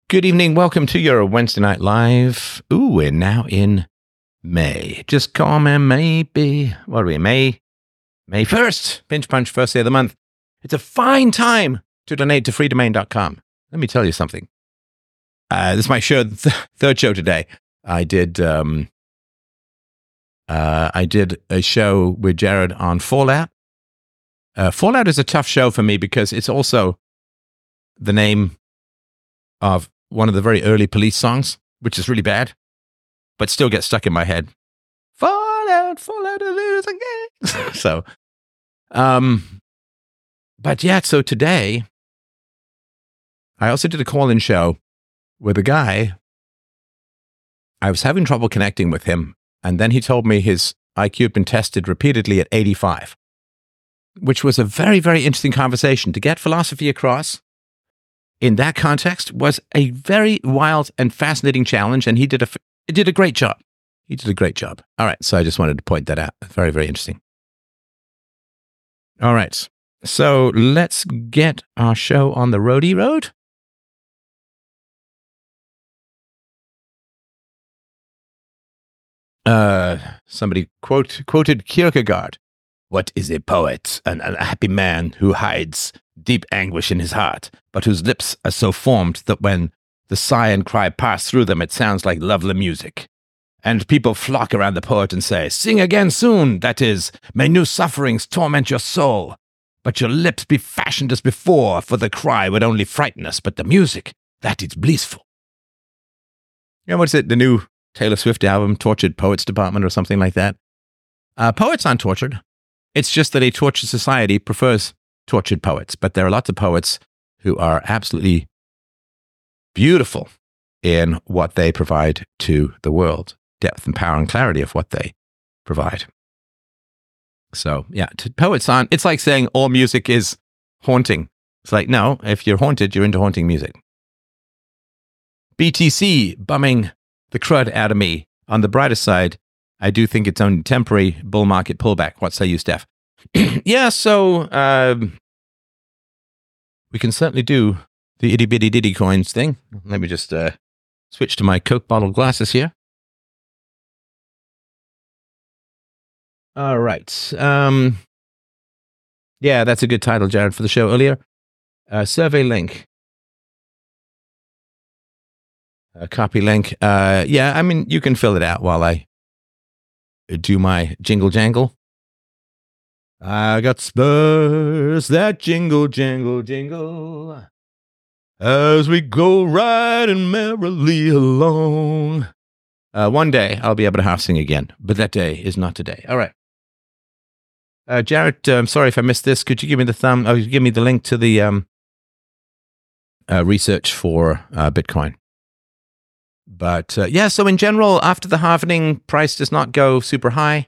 Good evening. Welcome to your Wednesday Night Live. Ooh, we're now in May. Just call me maybe. What are we, May 1st. Pinch Punch, first day of the month. It's a fine time to donate to freedomain.com. Let me tell you something. This is my show, third show today. I did a show with Jared on Fallout. Fallout is a tough show for me because it's also the name of one of the very early Police songs, which is really bad, but still gets stuck in my head. Fallout, lose again. So, but yeah, so today, I also did a call-in show with a guy. I was having trouble connecting with him, and then he told me his IQ had been tested repeatedly at 85, which was a very, very interesting conversation. To get philosophy across in that context was a very wild and fascinating challenge, and he did a great job. He did a great job. All right, so I just wanted to point that out. Very, very interesting. All right, so let's get our show on the roadie road. Somebody quoted Kierkegaard. What is a poet? An unhappy man who hides deep anguish in his heart, but whose lips are so formed that when the sigh and cry pass through them, it sounds like lovely music. And people flock around the poet and say, sing again soon, that is, may new sufferings torment your soul. But your lips be fashioned as before, for the cry would only frighten us, but the music, that is blissful. You know, what's it, the new Taylor Swift album, Tortured Poets Department or something like that? Poets aren't tortured. It's just that a tortured society prefers tortured poets, but there are lots of poets who are absolutely beautiful in what they provide to the world, depth and power and clarity of what they provide. So, yeah, poets aren't, it's like saying all music is haunting. It's like, no, if you're haunted, you're into haunting music. BTC bumming the crud out of me. On the brighter side, I do think it's only temporary bull market pullback. What say you, Steph? Yeah, so we can certainly do the itty bitty ditty coins thing. Let me just switch to my Coke bottle glasses here. All right. Yeah, that's a good title, Jared, for the show earlier. Survey link. Copy link. Yeah, I mean, you can fill it out while I do my jingle jangle. I got Spurs that jingle, jangle, jingle as we go riding merrily along. One day I'll be able to half sing again, but that day is not today. All right. Jared, I'm sorry if I missed this. Could you give me the give me the link to the research for Bitcoin? But yeah, so in general, after the halvening, price does not go super high.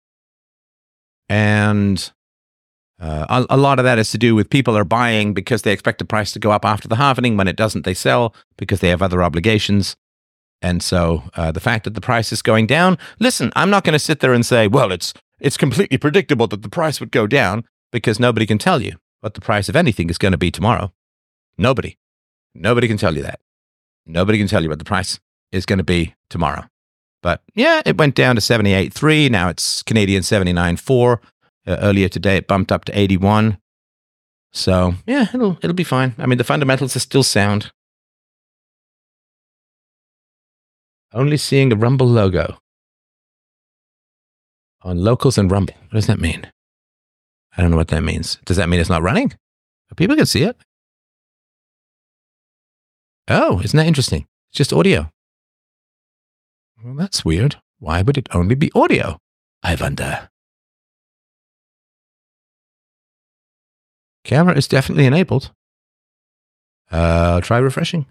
And a lot of that is to do with people are buying because they expect the price to go up after the halvening. When it doesn't, they sell because they have other obligations. And so the fact that the price is going down, listen, I'm not going to sit there and say, well, it's completely predictable that the price would go down, because nobody can tell you what the price of anything is going to be tomorrow. Nobody can tell you that. Nobody can tell you what the price is going to be tomorrow. But yeah, it went down to 78.3. Now it's Canadian 79.4. Earlier today, it bumped up to 81. So yeah, it'll be fine. I mean, the fundamentals are still sound. Only seeing the Rumble logo on Locals and Rumble. What does that mean? I don't know what that means. Does that mean it's not running? People can see it. Oh, isn't that interesting? It's just audio. Well, that's weird. Why would it only be audio? I wonder. Camera is definitely enabled. Try refreshing.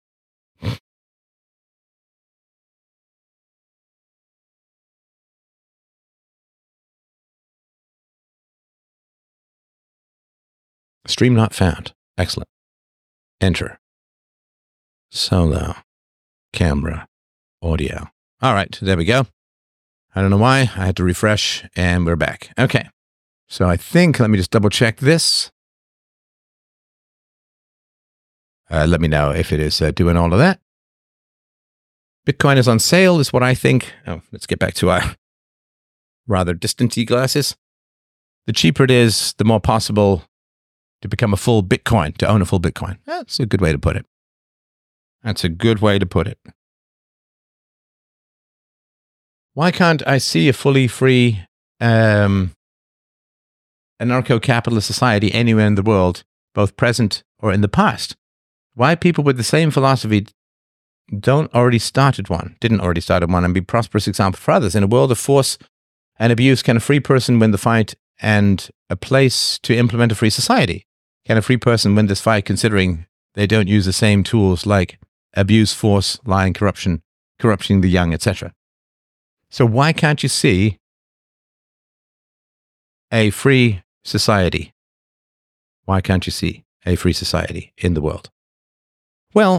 Stream not found. Excellent. Enter. Solo. Camera. Audio. All right, there we go. I don't know why. I had to refresh, and we're back. Okay. So I think, let me just double check this. Let me know if it is doing all of that. Bitcoin is on sale, is what I think. Oh, let's get back to our rather distant glasses. The cheaper it is, the more possible to become a full Bitcoin, to own a full Bitcoin. That's a good way to put it. That's a good way to put it. Why can't I see a fully free anarcho-capitalist society anywhere in the world, both present or in the past? Why people with the same philosophy didn't already start one and be prosperous example for others? In a world of force and abuse, can a free person win the fight and a place to implement a free society? Can a free person win this fight considering they don't use the same tools like abuse, force, lying, corrupting the young, etc.? So why can't you see a free society? Why can't you see a free society in the world? Well,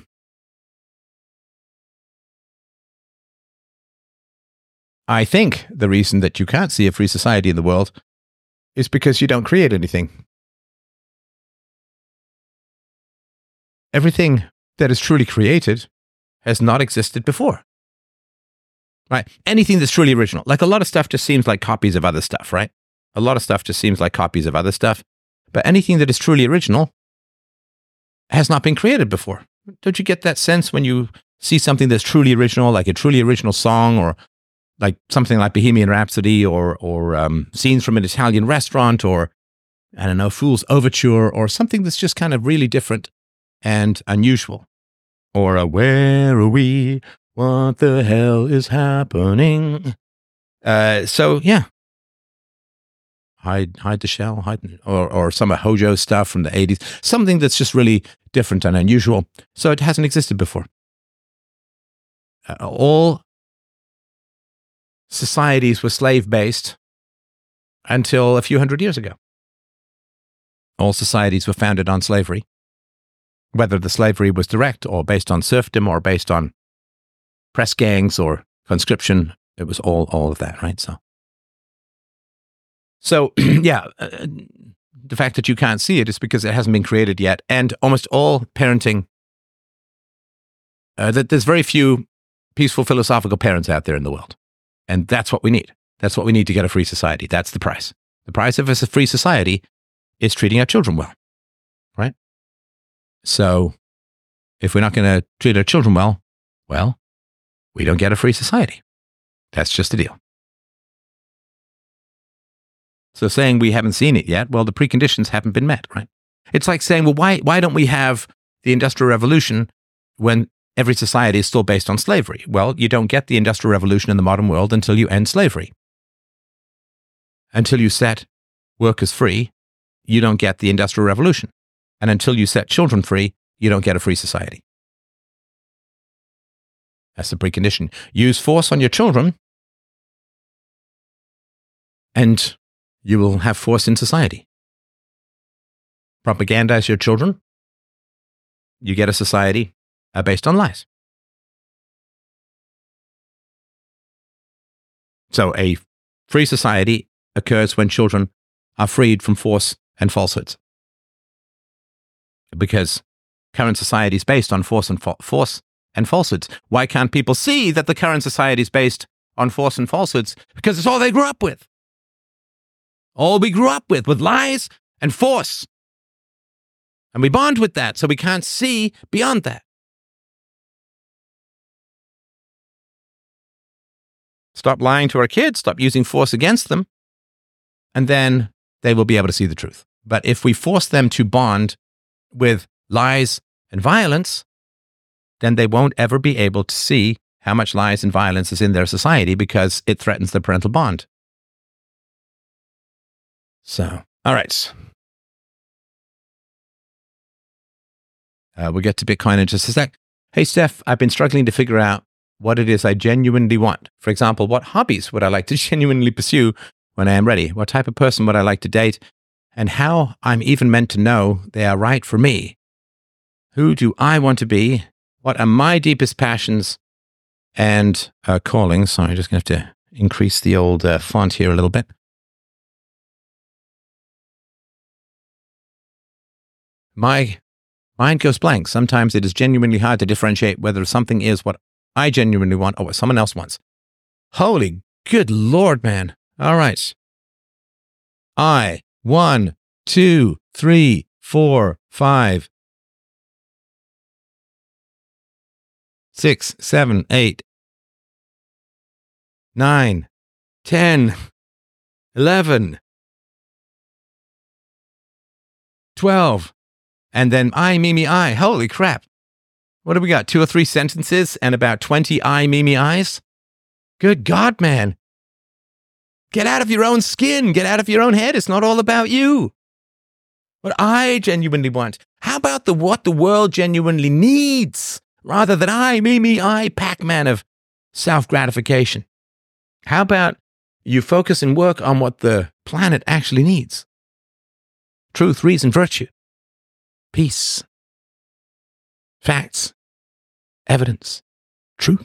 I think the reason that you can't see a free society in the world is because you don't create anything. Everything that is truly created has not existed before. Right? Anything that's truly original. Like a lot of stuff just seems like copies of other stuff, right? A lot of stuff just seems like copies of other stuff. But anything that is truly original has not been created before. Don't you get that sense when you see something that's truly original, like a truly original song, or like something like Bohemian Rhapsody, or scenes from an Italian restaurant, or, I don't know, Fool's Overture, or something that's just kind of really different and unusual. Or where are we? What the hell is happening? So yeah, hide the shell, or some Hojo stuff from the 80s, something that's just really different and unusual. So it hasn't existed before. All societies were slave-based until a few hundred years ago. All societies were founded on slavery, whether the slavery was direct or based on serfdom or based on press gangs or conscription. It was all of that, right? So yeah, the fact that you can't see it is because it hasn't been created yet. And almost all parenting, that there's very few peaceful philosophical parents out there in the world. And that's what we need. That's what we need to get a free society. That's the price. The price of a free society is treating our children well, right? So if we're not going to treat our children well, we don't get a free society. That's just the deal. So saying we haven't seen it yet, well, the preconditions haven't been met, right? It's like saying, well, why don't we have the Industrial Revolution when every society is still based on slavery? Well, you don't get the Industrial Revolution in the modern world until you end slavery. Until you set workers free, you don't get the Industrial Revolution. And until you set children free, you don't get a free society. That's the precondition. Use force on your children, and you will have force in society. Propagandize your children, you get a society based on lies. So a free society occurs when children are freed from force and falsehoods. Because current society is based on force and falsehoods. Why can't people see that the current society is based on force and falsehoods? Because it's all they grew up with. All we grew up with lies and force. And we bond with that, so we can't see beyond that. Stop lying to our kids, stop using force against them, and then they will be able to see the truth. But if we force them to bond with lies and violence, then they won't ever be able to see how much lies and violence is in their society because it threatens the parental bond. So, all right. We'll get to Bitcoin in just a sec. Hey, Steph, I've been struggling to figure out what it is I genuinely want. For example, what hobbies would I like to genuinely pursue when I am ready? What type of person would I like to date? And how I'm even meant to know they are right for me? Who do I want to be? What are my deepest passions and callings? Sorry, I'm just going to have to increase the old font here a little bit. My mind goes blank. Sometimes it is genuinely hard to differentiate whether something is what I genuinely want or what someone else wants. Holy good Lord, man. All right. 1, 2, 3, 4, 5, 6, 7, 8, 9, 10, 11, 12, and then I, me, me, I. Holy crap. What do we got? 2 or 3 sentences and about 20 I, me, me, I's? Good God, man. Get out of your own skin. Get out of your own head. It's not all about you. What I genuinely want. How about what the world genuinely needs, rather than I, me, me, I, Pac-Man of self-gratification? How about you focus and work on what the planet actually needs? Truth, reason, virtue, peace, facts, evidence, truth.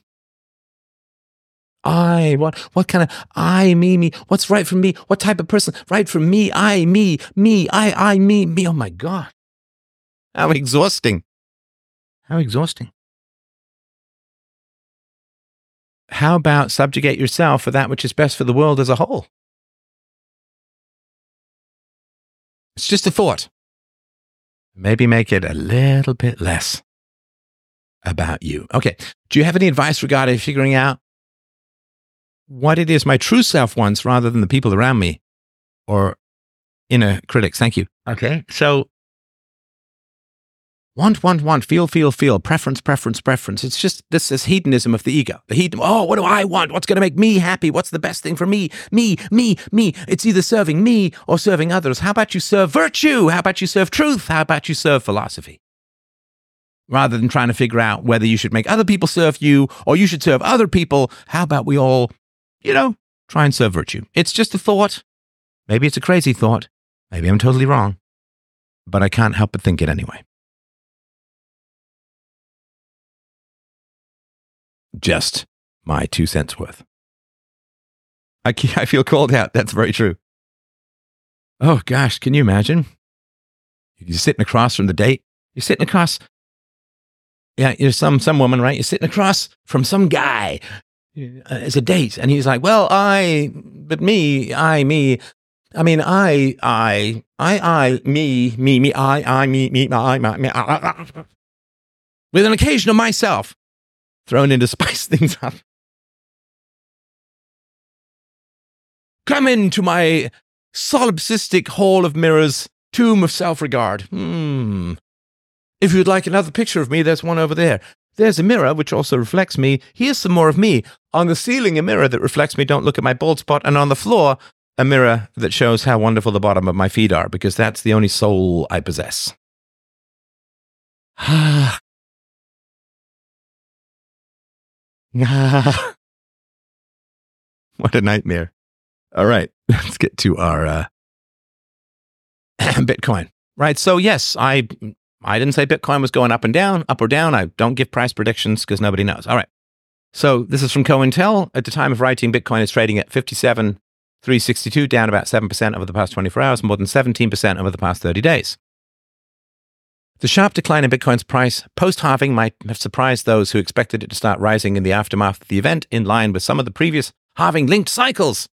What kind of I, me, what's right for me? What type of person? Right for me, I, me, I, me. Oh my God. How exhausting. How exhausting. How about subjugate yourself for that which is best for the world as a whole? It's just a thought. Maybe make it a little bit less about you. Okay. Do you have any advice regarding figuring out what it is my true self wants rather than the people around me or inner critics? Thank you. Okay. So want, feel, preference. It's just this is hedonism of the ego. What do I want? What's going to make me happy? What's the best thing for me? Me. It's either serving me or serving others. How about you serve virtue? How about you serve truth? How about you serve philosophy? Rather than trying to figure out whether you should make other people serve you or you should serve other people, how about we all, try and serve virtue? It's just a thought. Maybe it's a crazy thought. Maybe I'm totally wrong. But I can't help but think it anyway. Just my 2 cents worth. I feel called out. That's very true. Oh, gosh, can you imagine? You're sitting across from the date. You're sitting across. Yeah, you're some woman, right? You're sitting across from some guy. It's a date. And he's like, well, me, me, with an occasion of myself thrown in to spice things up. Come into my solipsistic hall of mirrors, tomb of self-regard. If you'd like another picture of me, there's one over there. There's a mirror which also reflects me. Here's some more of me. On the ceiling, a mirror that reflects me. Don't look at my bald spot. And on the floor, a mirror that shows how wonderful the bottom of my feet are, because that's the only soul I possess. What a nightmare. All right, let's get to our Bitcoin. Right, so yes, I didn't say Bitcoin was going up or down. I don't give price predictions because nobody knows. All right, so this is from CoIntel. At the time of writing, Bitcoin is trading at 57,362, down about 7% over the past 24 hours, more than 17% over the past 30 days. The sharp decline in Bitcoin's price post-halving might have surprised those who expected it to start rising in the aftermath of the event, in line with some of the previous halving-linked cycles.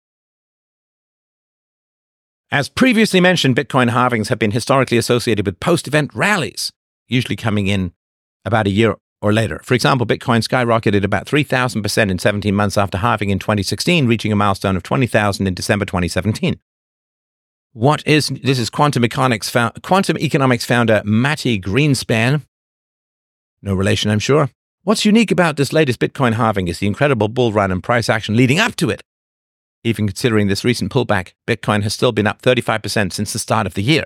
As previously mentioned, Bitcoin halvings have been historically associated with post-event rallies, usually coming in about a year or later. For example, Bitcoin skyrocketed about 3,000% in 17 months after halving in 2016, reaching a milestone of 20,000 in December 2017. This is quantum economics founder Mati Greenspan. No relation, I'm sure. What's unique about this latest Bitcoin halving is the incredible bull run and price action leading up to it. Even considering this recent pullback, Bitcoin has still been up 35% since the start of the year.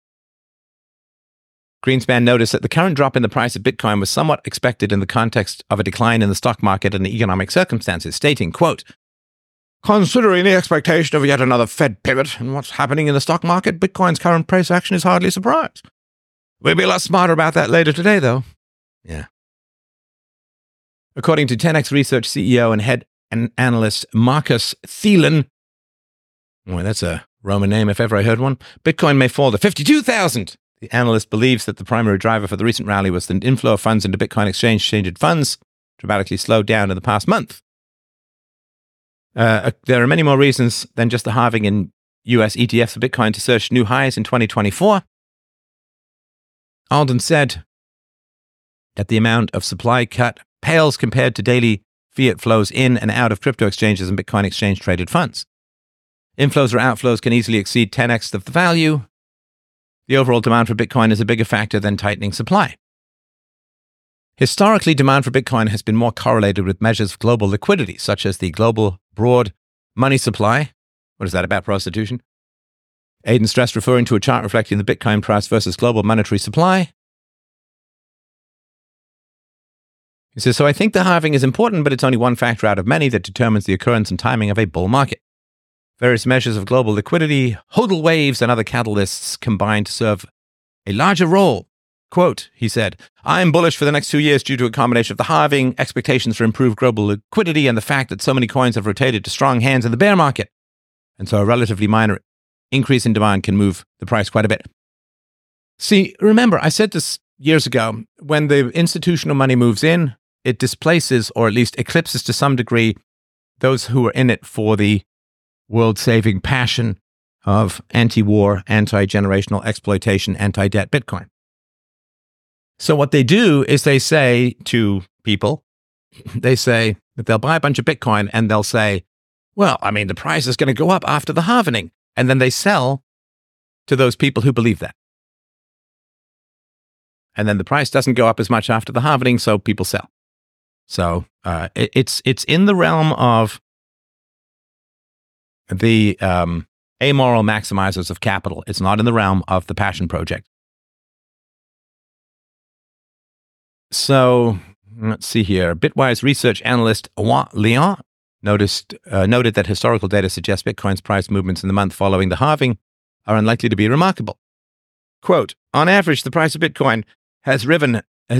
Greenspan noticed that the current drop in the price of Bitcoin was somewhat expected in the context of a decline in the stock market and the economic circumstances, stating, quote, "Considering the expectation of yet another Fed pivot and what's happening in the stock market, Bitcoin's current price action is hardly a surprise. We'll be a lot smarter about that later today, though." Yeah. According to 10x Research CEO and head analyst Marcus Thielen, boy, that's a Roman name if ever I heard one, Bitcoin may fall to 52,000 The analyst believes that the primary driver for the recent rally was the inflow of funds into Bitcoin exchange-traded funds, dramatically slowed down in the past month. There are many more reasons than just the halving in US ETFs for Bitcoin to search new highs in 2024. Alden said that the amount of supply cut pales compared to daily fiat flows in and out of crypto exchanges and Bitcoin exchange-traded funds. Inflows or outflows can easily exceed 10x of the value. The overall demand for Bitcoin is a bigger factor than tightening supply. Historically, demand for Bitcoin has been more correlated with measures of global liquidity, such as the global broad money supply. What is that about prostitution? Aidan stressed, referring to a chart reflecting the Bitcoin price versus global monetary supply. He says, so I think the halving is important, but it's only one factor out of many that determines the occurrence and timing of a bull market. Various measures of global liquidity, hodl waves, and other catalysts combine to serve a larger role. Quote, he said, I am bullish for the next 2 years due to a combination of the halving, expectations for improved global liquidity, and the fact that so many coins have rotated to strong hands in the bear market. And so a relatively minor increase in demand can move the price quite a bit. See, remember, I said this years ago, when the institutional money moves in, it displaces or at least eclipses to some degree those who are in it for the world-saving passion of anti-war, anti-generational exploitation, anti-debt Bitcoin. So what they do is they say to people, they say that they'll buy a bunch of Bitcoin and they'll say, well, I mean, the price is going to go up after the halving. And then they sell to those people who believe that. And then the price doesn't go up as much after the halving, so people sell. So it's in the realm of the amoral maximizers of capital. It's not in the realm of the passion project. So let's see here. Bitwise research analyst Owen Leon noted that historical data suggests Bitcoin's price movements in the month following the halving are unlikely to be remarkable. Quote, on average, the price of Bitcoin has risen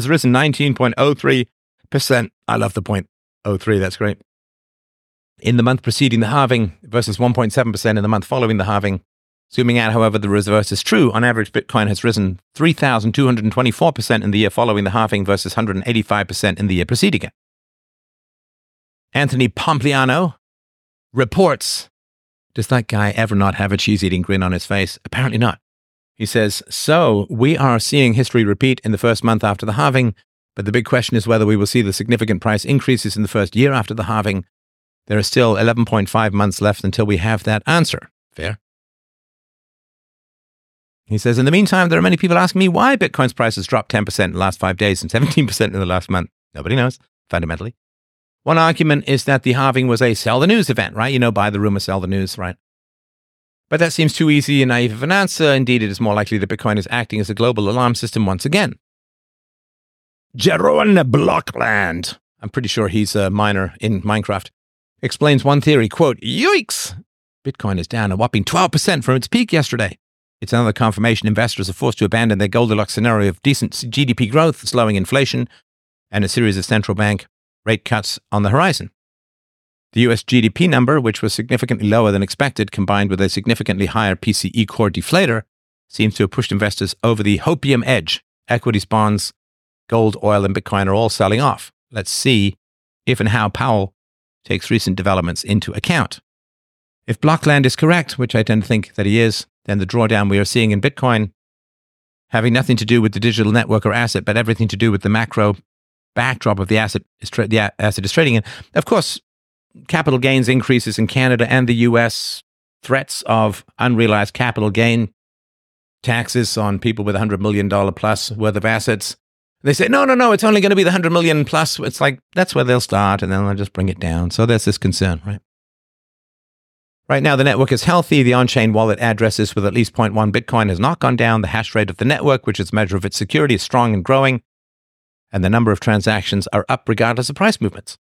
19.03%. I love the 0.03, that's great. In the month preceding the halving versus 1.7% in the month following the halving. Zooming out, however, the reverse is true. On average, Bitcoin has risen 3,224% in the year following the halving versus 185% in the year preceding it. Anthony Pompliano reports, does that guy ever not have a cheese-eating grin on his face? Apparently not. He says, so we are seeing history repeat in the first month after the halving, but the big question is whether we will see the significant price increases in the first year after the halving. There are still 11.5 months left until we have that answer. Fair. He says, in the meantime, there are many people asking me why Bitcoin's price has dropped 10% in the last 5 days and 17% in the last month. Nobody knows, fundamentally. One argument is that the halving was a sell the news event, right? You know, buy the rumor, sell the news, right? But that seems too easy and naive of an answer. Indeed, it is more likely that Bitcoin is acting as a global alarm system once again. Jeroen Blokland, I'm pretty sure he's a miner in Minecraft, explains one theory, quote, yikes! Bitcoin is down a whopping 12% from its peak yesterday. It's another confirmation investors are forced to abandon their Goldilocks scenario of decent GDP growth, slowing inflation, and a series of central bank rate cuts on the horizon. The US GDP number, which was significantly lower than expected, combined with a significantly higher PCE core deflator, seems to have pushed investors over the hopium edge. Equities, bonds, gold, oil, and Bitcoin are all selling off. Let's see if and how Powell takes recent developments into account. If Blokland is correct, which I tend to think that he is, then the drawdown we are seeing in Bitcoin, having nothing to do with the digital network or asset, but everything to do with the macro backdrop of the asset is trading in. Of course, capital gains increases in Canada and the US, threats of unrealized capital gain, taxes on people with $100 million plus worth of assets. They say, no, it's only going to be the 100 million plus. It's like, that's where they'll start, and then they'll just bring it down. So there's this concern, right? Right now, the network is healthy. The on-chain wallet addresses with at least 0.1 Bitcoin has not gone down. The hash rate of the network, which is a measure of its security, is strong and growing. And the number of transactions are up regardless of price movements.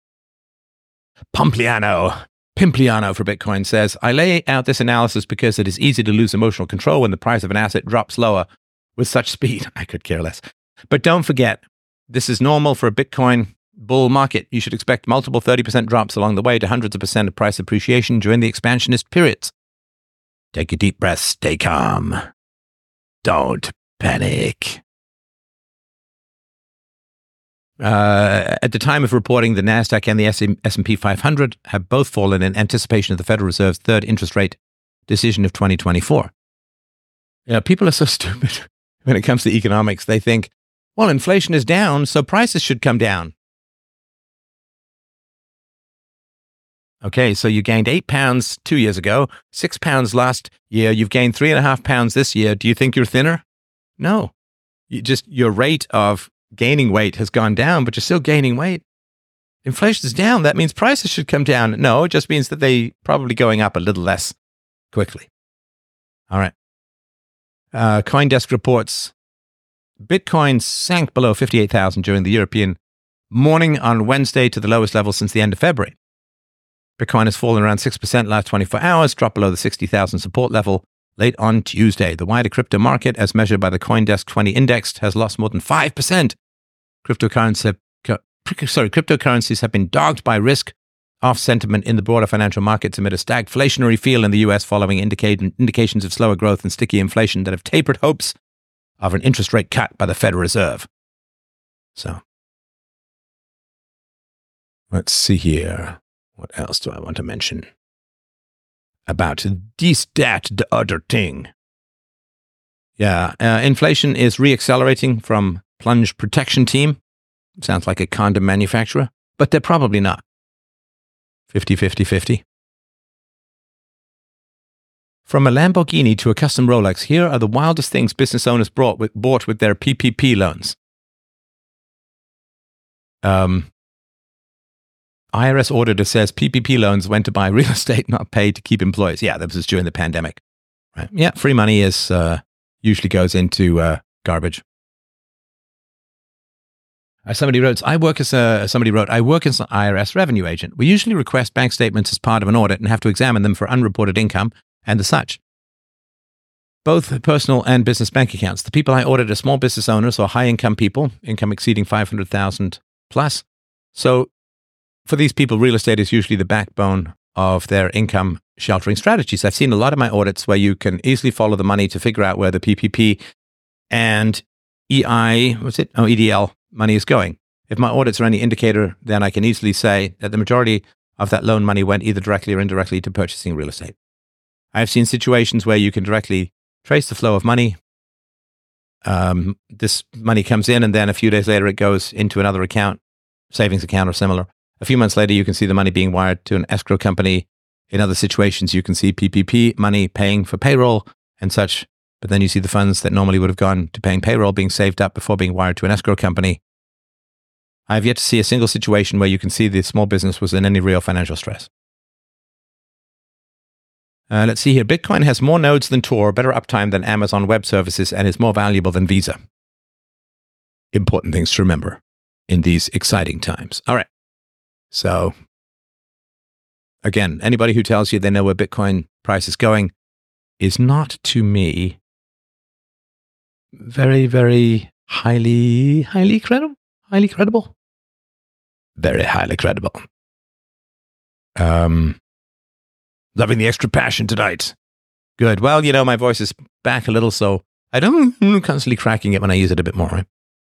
Pimpliano for Bitcoin says, I lay out this analysis because it is easy to lose emotional control when the price of an asset drops lower with such speed. I could care less. But don't forget, this is normal for a Bitcoin bull market. You should expect multiple 30% drops along the way to hundreds of percent of price appreciation during the expansionist periods. Take a deep breath, stay calm. Don't Panic. At the time of reporting, the NASDAQ and the S&P 500 have both fallen in anticipation of the Federal Reserve's third interest rate decision of 2024. People are so stupid when it comes to economics. They think, well, inflation is down, so prices should come down. Okay, so you gained 8 pounds 2 years ago, 6 pounds last year. You've gained 3.5 pounds this year. Do you think you're thinner? No. Your rate of gaining weight has gone down, but you're still gaining weight. Inflation is down. That means prices should come down. No, it just means that they probably going up a little less quickly. All right. CoinDesk reports Bitcoin sank below 58,000 during the European morning on Wednesday to the lowest level since the end of February. Bitcoin has fallen around 6% last 24 hours, dropped below the 60,000 support level late on Tuesday. The wider crypto market, as measured by the CoinDesk 20 index, has lost more than 5%. Cryptocurrencies have been dogged by risk-off sentiment in the broader financial markets amid a stagflationary feel in the US following indications of slower growth and sticky inflation that have tapered hopes of an interest rate cut by the Federal Reserve. So, let's see here. What else do I want to mention? About this, that, the other thing. Yeah, inflation is reaccelerating from Plunge Protection Team. Sounds like a condom manufacturer, but they're probably not. 50-50-50. From a Lamborghini to a custom Rolex, here are the wildest things business owners bought with their PPP loans. IRS auditor says PPP loans went to buy real estate, not paid to keep employees. Yeah, that was during the pandemic. Right? Yeah, free money is usually goes into garbage. Somebody wrote, I work as an IRS revenue agent. We usually request bank statements as part of an audit and have to examine them for unreported income and the such. Both personal and business bank accounts. The people I audit are small business owners or high-income people, income exceeding 500,000 plus. So for these people, real estate is usually the backbone of their income sheltering strategies. I've seen a lot of my audits where you can easily follow the money to figure out where the PPP and EDL money is going. If my audits are any indicator, then I can easily say that the majority of that loan money went either directly or indirectly to purchasing real estate. I've seen situations where you can directly trace the flow of money. This money comes in and then a few days later it goes into another account, savings account or similar. A few months later, you can see the money being wired to an escrow company. In other situations, you can see PPP money paying for payroll and such. But then you see the funds that normally would have gone to paying payroll being saved up before being wired to an escrow company. I have yet to see a single situation where you can see the small business was in any real financial stress. Let's see here. Bitcoin has more nodes than Tor, better uptime than Amazon Web Services, and is more valuable than Visa. Important things to remember in these exciting times. All right. So, again, anybody who tells you they know where Bitcoin price is going is not, to me, very, very highly credible. Very highly credible. Loving the extra passion tonight. Good. Well, my voice is back a little, so I don't constantly cracking it when I use it a bit more.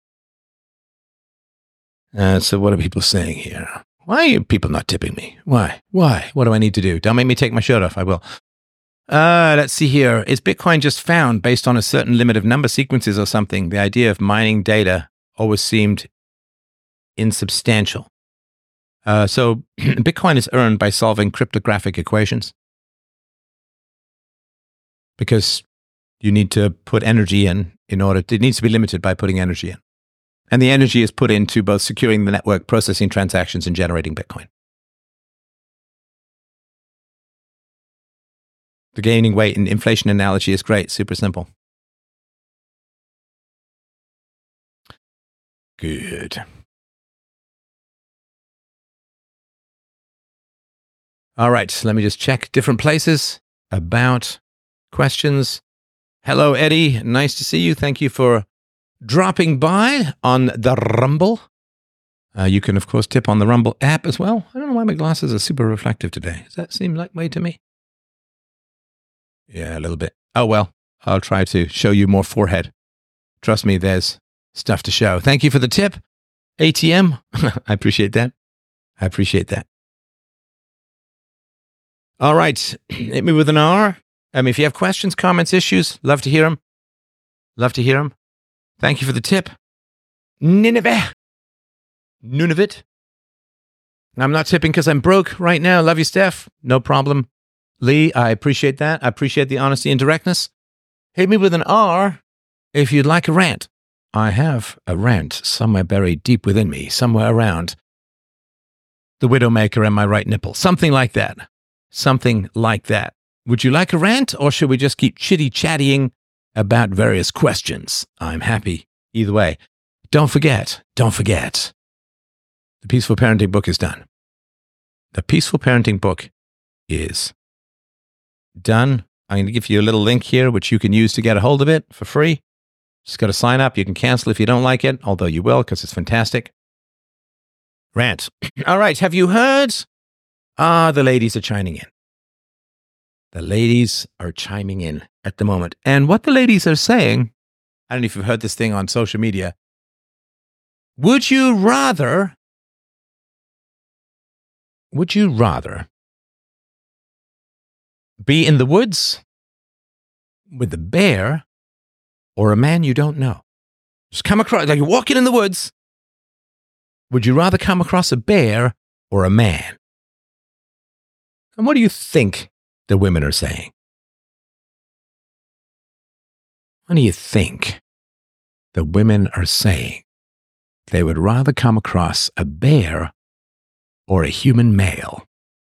Right? So what are people saying here? Why are people not tipping me? Why? What do I need to do? Don't make me take my shirt off. I will. Let's see here. Is Bitcoin just found based on a certain limit of number sequences or something? The idea of mining data always seemed insubstantial. So Bitcoin is earned by solving cryptographic equations because you need to put energy in order to, it needs to be limited by putting energy in. And the energy is put into both securing the network, processing transactions, and generating Bitcoin. The gaining weight and inflation analogy is great. Super simple. Good. All right, let me just check different places about questions. Hello, Eddie. Nice to see you. Thank you for dropping by on the Rumble. You can, of course, tip on the Rumble app as well. I don't know why my glasses are super reflective today. Does that seem like way to me? Yeah, a little bit. Oh, well, I'll try to show you more forehead Trust me, there's stuff to show. Thank you for the tip, ATM. I appreciate that. I appreciate that. All right. Hit me with an R. If you have questions, comments, issues, love to hear them. Love to hear them. Thank you for the tip. Nunavut. I'm not tipping because I'm broke right now. Love you, Steph. No problem. Lee, I appreciate that. I appreciate the honesty and directness. Hit me with an R if you'd like a rant. I have a rant somewhere buried deep within me, somewhere around the Widowmaker and my right nipple. Something like that. Something like that. Would you like a rant, or should we just keep chitty-chattying about various questions? I'm happy either way. Don't forget, the Peaceful Parenting book is done. The Peaceful Parenting book is done. I'm going to give you a little link here, which you can use to get a hold of it for free. Just got to sign up. You can cancel if you don't like it, although you will because it's fantastic. Rant. All right. Have you heard? The ladies are chiming in. The ladies are chiming in at the moment. And what the ladies are saying, I don't know if you've heard this thing on social media. Would you rather be in the woods with a bear or a man you don't know? Just come across, like you're walking in the woods. Would you rather come across a bear or a man? And what do you think the women are saying? What do you think the women are saying? They would rather come across a bear or a human male.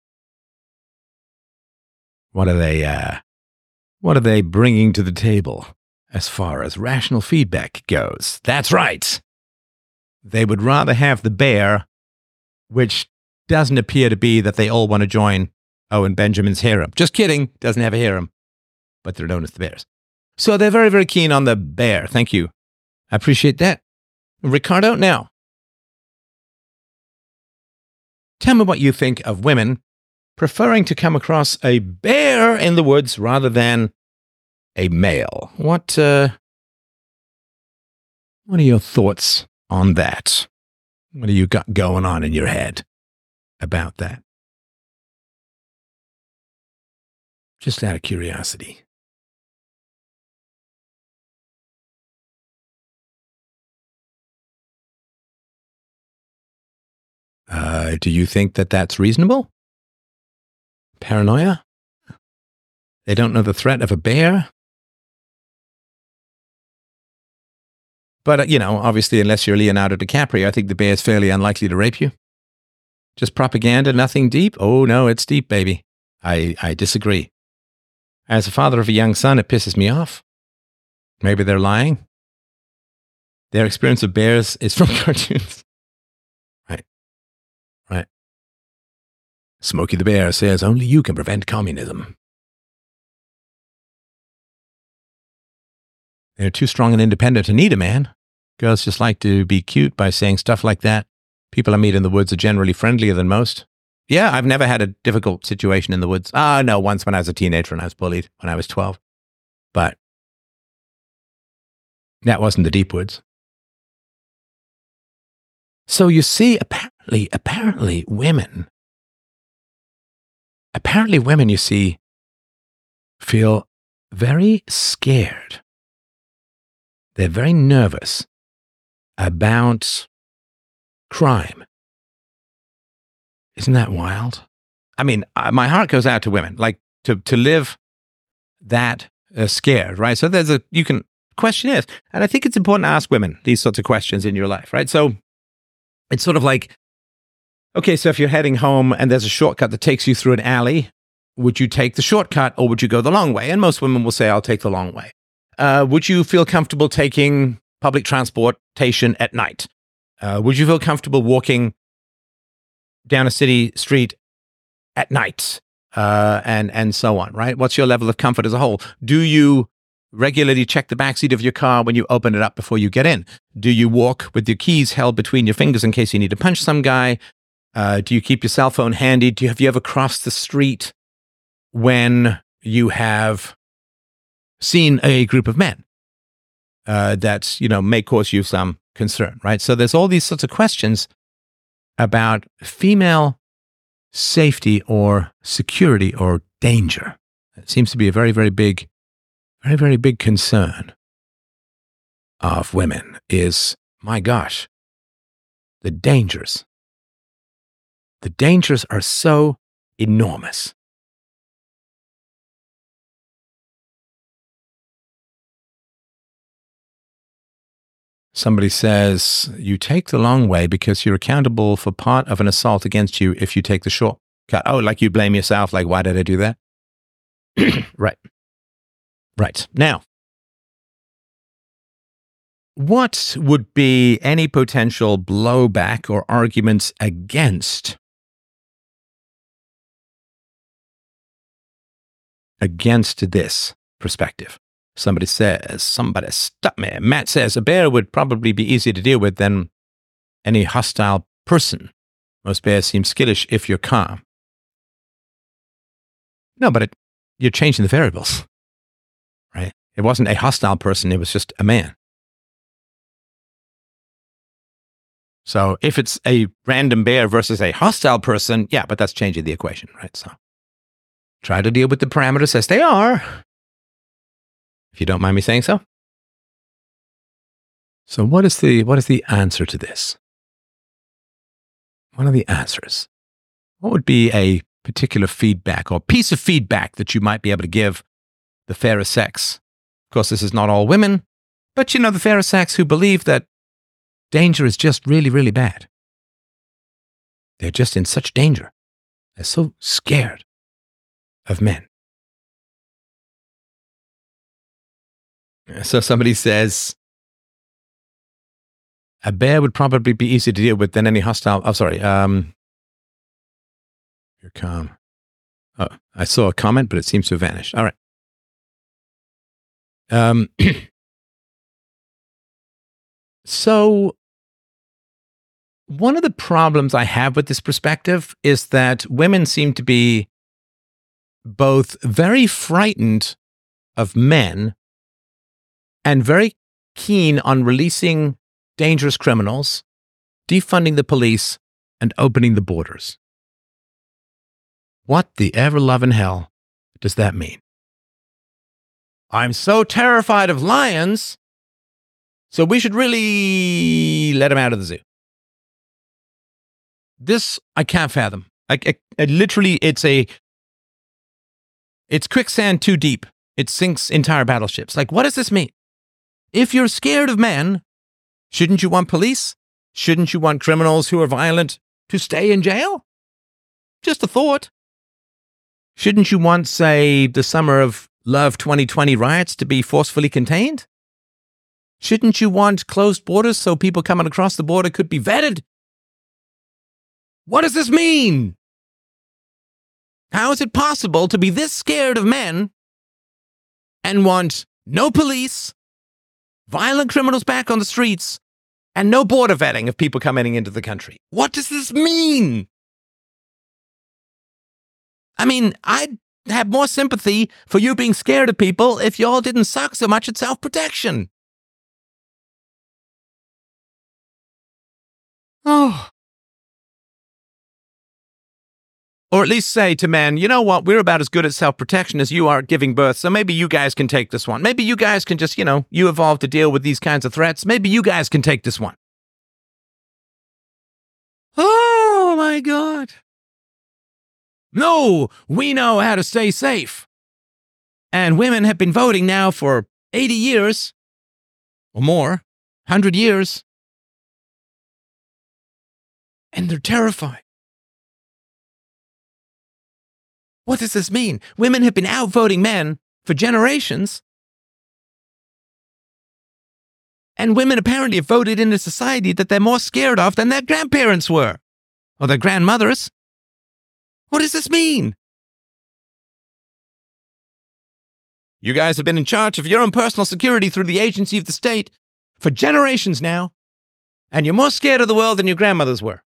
What are they bringing to the table as far as rational feedback goes? That's right. They would rather have the bear, which doesn't appear to be that they all want to join Owen Benjamin's harem. Just kidding, doesn't have a harem, but they're known as the bears. So they're very, very keen on the bear. Thank you. I appreciate that. Ricardo, now, tell me what you think of women preferring to come across a bear in the woods rather than a male. What are your thoughts on that? What do you got going on in your head about that? Just out of curiosity. Do you think that that's reasonable? Paranoia? They don't know the threat of a bear? But, obviously, unless you're Leonardo DiCaprio, I think the bear is fairly unlikely to rape you. Just propaganda, nothing deep? Oh, no, it's deep, baby. I disagree. As a father of a young son, it pisses me off. Maybe they're lying. Their experience of bears is from cartoons. Right. Smokey the Bear says, only you can prevent communism. They're too strong and independent to need a man. Girls just like to be cute by saying stuff like that. People I meet in the woods are generally friendlier than most. Yeah, I've never had a difficult situation in the woods. No, once when I was a teenager and I was bullied when I was 12. But that wasn't the deep woods. So you see, apparently women, you see, feel very scared. They're very nervous about crime. Isn't that wild? I mean, my heart goes out to women, like to live that scared, right? So question is, and I think it's important to ask women these sorts of questions in your life, right? So it's sort of like, okay, so if you're heading home and there's a shortcut that takes you through an alley, would you take the shortcut or would you go the long way? And most women will say, I'll take the long way. Would you feel comfortable taking public transportation at night? Would you feel comfortable walking down a city street at night? And so on, right? What's your level of comfort as a whole? Do you regularly check the backseat of your car when you open it up before you get in? Do you walk with your keys held between your fingers in case you need to punch some guy? Do you keep your cell phone handy? Have you ever crossed the street when you have seen a group of men? that, may cause you some concern, right? So there's all these sorts of questions about female safety or security or danger. It seems to be a very, very big concern of women is, my gosh, the dangers. The dangers are so enormous. Somebody says, you take the long way because you're accountable for part of an assault against you if you take the shortcut. Oh, like you blame yourself, like, why did I do that? Right. Now, what would be any potential blowback or arguments against this perspective? Somebody stop me. Matt says, a bear would probably be easier to deal with than any hostile person. Most bears seem skittish if you're calm. No, but you're changing the variables, right? It wasn't a hostile person. It was just a man. So if it's a random bear versus a hostile person, yeah, but that's changing the equation, right? So try to deal with the parameters as they are, if you don't mind me saying so. So what is the answer to this? What are the answers? What would be a particular feedback or piece of feedback that you might be able to give the fairer sex? Of course, this is not all women, but the fairer sex who believe that danger is just really, really bad. They're just in such danger. They're so scared of men. So somebody says, a bear would probably be easier to deal with than any hostile. Oh, sorry. You're calm. Oh, I saw a comment, but it seems to have vanished. All right. So one of the problems I have with this perspective is that women seem to be both very frightened of men and very keen on releasing dangerous criminals, defunding the police, and opening the borders. What the ever-loving hell does that mean? I'm so terrified of lions, so we should really let them out of the zoo. This I can't fathom. Literally, it's quicksand too deep. It sinks entire battleships. Like, what does this mean? If you're scared of men, shouldn't you want police? Shouldn't you want criminals who are violent to stay in jail? Just a thought. Shouldn't you want, say, the Summer of Love 2020 riots to be forcefully contained? Shouldn't you want closed borders so people coming across the border could be vetted? What does this mean? How is it possible to be this scared of men and want no police, violent criminals back on the streets, and no border vetting of people coming into the country? What does this mean? I mean, I'd have more sympathy for you being scared of people if y'all didn't suck so much at self-protection. Oh. Or at least say to men, you know what, we're about as good at self-protection as you are at giving birth, so maybe you guys can take this one. Maybe you guys can just, you evolved to deal with these kinds of threats. Maybe you guys can take this one. Oh, my God. No, we know how to stay safe. And women have been voting now for 80 years or more, 100 years. And they're terrified. What does this mean? Women have been outvoting men for generations. And women apparently have voted in a society that they're more scared of than their grandparents were. Or their grandmothers. What does this mean? You guys have been in charge of your own personal security through the agency of the state for generations now. And you're more scared of the world than your grandmothers were.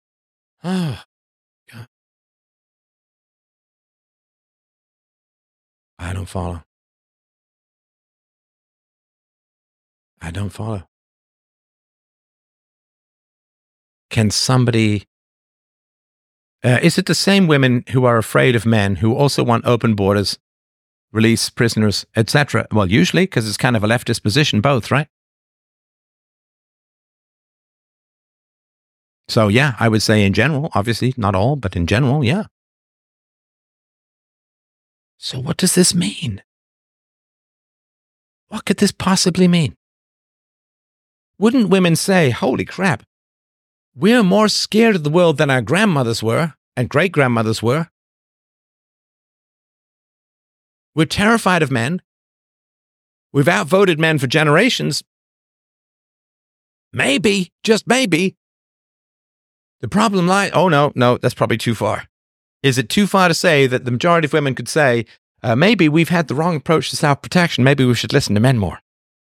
Oh, God. I don't follow. I don't follow. Can somebody... is it the same women who are afraid of men who also want open borders, release prisoners, etc.? Well, usually, because it's kind of a leftist position, both, right? So, yeah, I would say in general, obviously not all, but in general, yeah. So what does this mean? What could this possibly mean? Wouldn't women say, holy crap, we're more scared of the world than our grandmothers were and great-grandmothers were? We're terrified of men. We've outvoted men for generations. Maybe, just maybe. The problem lies... Oh, no, that's probably too far. Is it too far to say that the majority of women could say, maybe we've had the wrong approach to self-protection. Maybe we should listen to men more.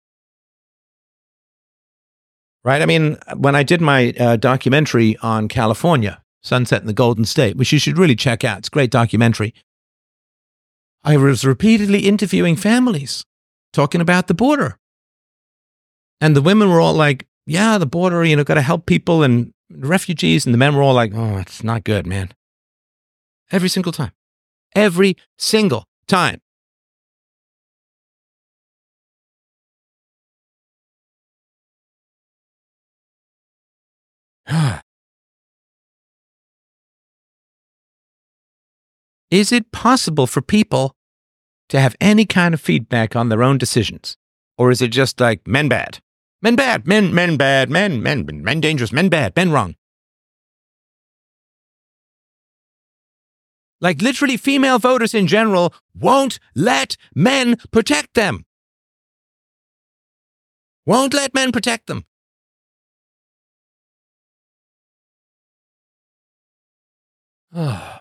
Right? I mean, when I did my documentary on California, Sunset in the Golden State, which you should really check out. It's a great documentary. I was repeatedly interviewing families, talking about the border. And the women were all like, yeah, the border, got to help people and refugees. And the men were all like, oh, it's not good, man. Every single time. Every single time. Is it possible for people to have any kind of feedback on their own decisions? Or is it just like men bad? Men bad, men bad, men dangerous, men bad, men wrong. Like literally female voters in general won't let men protect them. Won't let men protect them. Oh.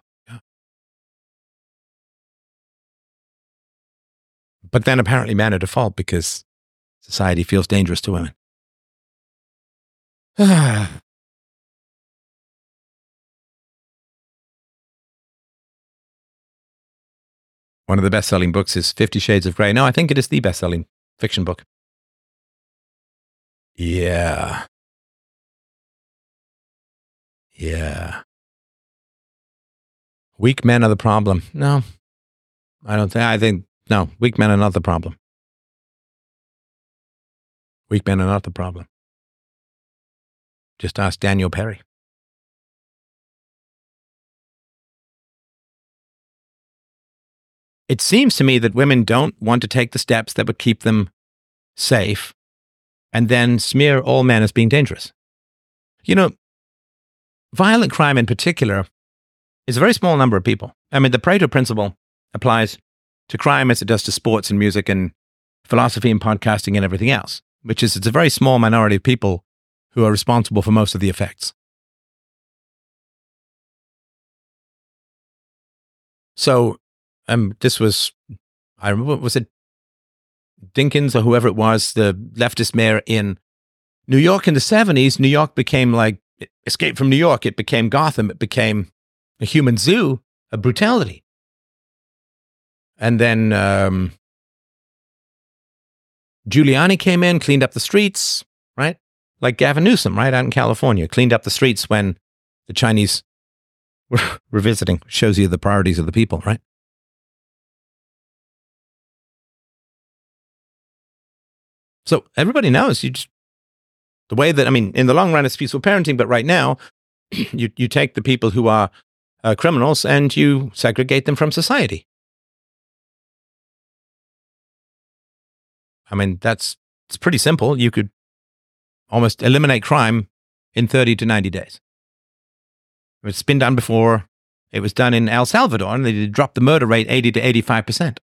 But then apparently men are default because society feels dangerous to women. One of the best-selling books is 50 Shades of Grey. No, I think it is the best-selling fiction book. Yeah. Weak men are the problem. No, I think, no, weak men are not the problem. Weak men are not the problem. Just ask Daniel Perry. It seems to me that women don't want to take the steps that would keep them safe and then smear all men as being dangerous. Violent crime in particular is a very small number of people. I mean, the Pareto principle applies to crime as it does to sports and music and philosophy and podcasting and everything else, which is it's a very small minority of people who are responsible for most of the effects. So this was, I remember, was it Dinkins or whoever it was, the leftist mayor in New York in the 70s? New York became like Escape from New York. It became Gotham. It became a human zoo of brutality. And then Giuliani came in, cleaned up the streets, right? Like Gavin Newsom, right, out in California, cleaned up the streets when the Chinese were visiting. Shows you the priorities of the people, right? So everybody knows the way that, I mean, in the long run, it's peaceful parenting, but right now, you take the people who are criminals and you segregate them from society. I mean, it's pretty simple. You could almost eliminate crime in 30 to 90 days. It's been done before. It was done in El Salvador, and they dropped the murder rate 80 to 85%.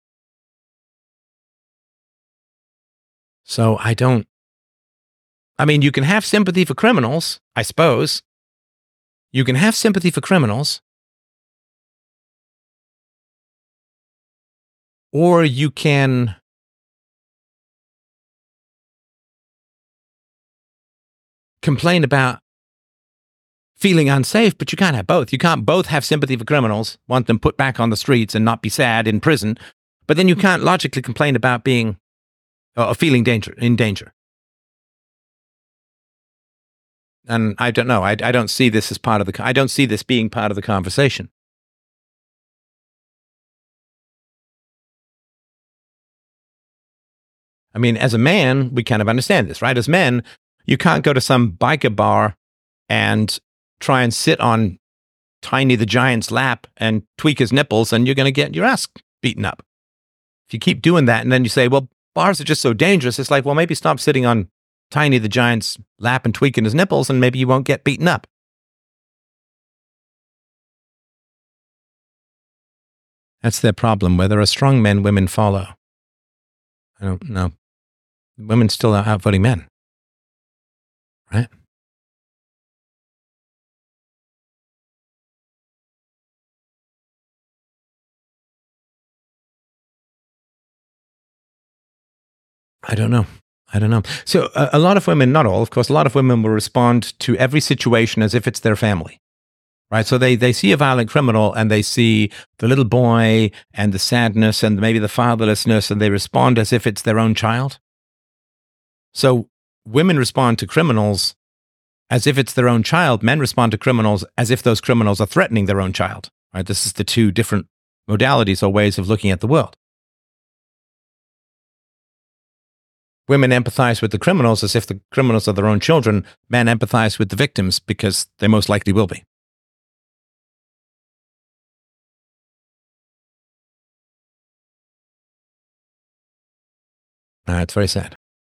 So you can have sympathy for criminals, I suppose. You can have sympathy for criminals. Or you can complain about feeling unsafe, but you can't have both. You can't both have sympathy for criminals, want them put back on the streets and not be sad in prison, But then you can't logically complain about being or feeling in danger. And I don't know. I don't see this as part of I don't see this being part of the conversation. I mean, as a man, we kind of understand this, right? As men, you can't go to some biker bar and try and sit on Tiny the Giant's lap and tweak his nipples, and you're going to get your ass beaten up. If you keep doing that and then you say, well, bars are just so dangerous, it's like, well, maybe stop sitting on Tiny the Giant's lap and tweaking his nipples, and maybe you won't get beaten up. That's their problem. Where there are strong men, women follow. I don't know. Women still are outvoting men, right? I don't know. So a lot of women, not all, of course, a lot of women will respond to every situation as if it's their family, right? So they see a violent criminal and they see the little boy and the sadness and maybe the fatherlessness, and they respond as if it's their own child. So women respond to criminals as if it's their own child. Men respond to criminals as if those criminals are threatening their own child, right? This is the two different modalities or ways of looking at the world. Women empathize with the criminals as if the criminals are their own children. Men empathize with the victims because they most likely will be. It's very sad.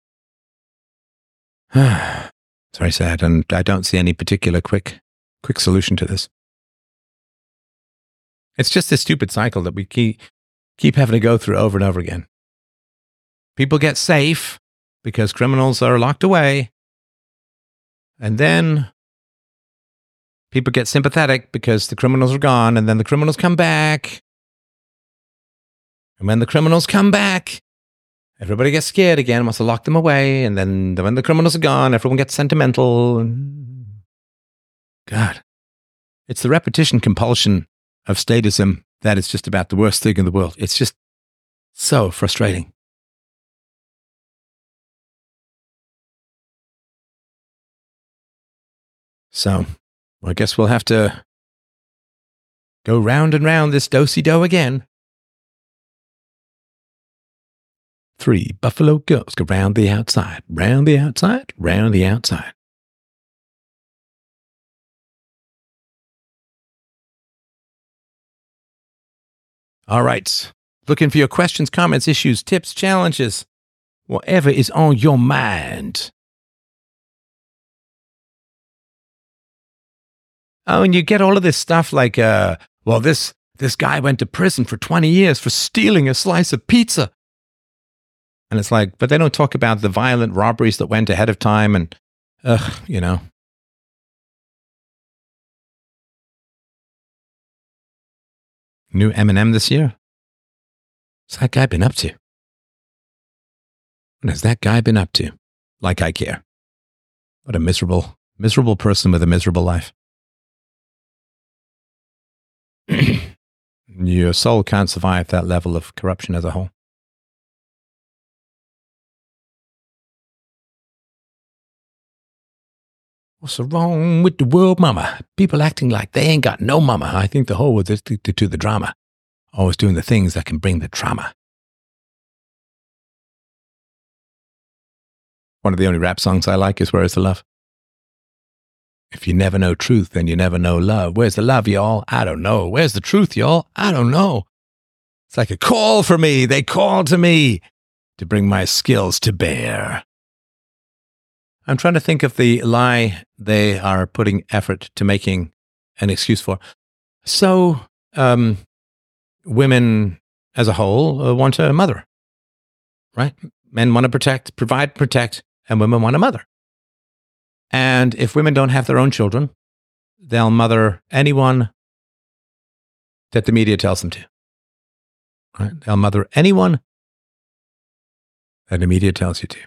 It's very sad, and I don't see any particular quick solution to this. It's just this stupid cycle that we keep having to go through over and over again. People get safe because criminals are locked away, and then people get sympathetic because the criminals are gone, and then the criminals come back. And when the criminals come back, everybody gets scared again, wants to lock them away, and then when the criminals are gone, everyone gets sentimental. God, it's the repetition compulsion of statism that is just about the worst thing in the world. It's just so frustrating. So, I guess we'll have to go round and round this do-si-do again. 3 buffalo girls go round the outside, round the outside, round the outside. All right. Looking for your questions, comments, issues, tips, challenges, whatever is on your mind. Oh, and you get all of this stuff like, well, this guy went to prison for 20 years for stealing a slice of pizza. And it's like, but they don't talk about the violent robberies that went ahead of time and, you know. New Eminem this year? What's that guy been up to? What has that guy been up to? Like I care. What a miserable person with a miserable life. Your soul can't survive that level of corruption as a whole. What's wrong with the world, mama? People acting like they ain't got no mama. I think the whole world's addicted to the drama. Always doing the things that can bring the trauma. One of the only rap songs I like is Where Is the Love? If you never know truth, then you never know love. Where's the love, y'all? I don't know. Where's the truth, y'all? I don't know. It's like a call for me. They call to me to bring my skills to bear. I'm trying to think of the lie they are putting effort to making an excuse for. So, women as a whole want a mother, right? Men want to provide, protect, and women want a mother. And if women don't have their own children, they'll mother anyone that the media tells them to. Right? They'll mother anyone that the media tells you to.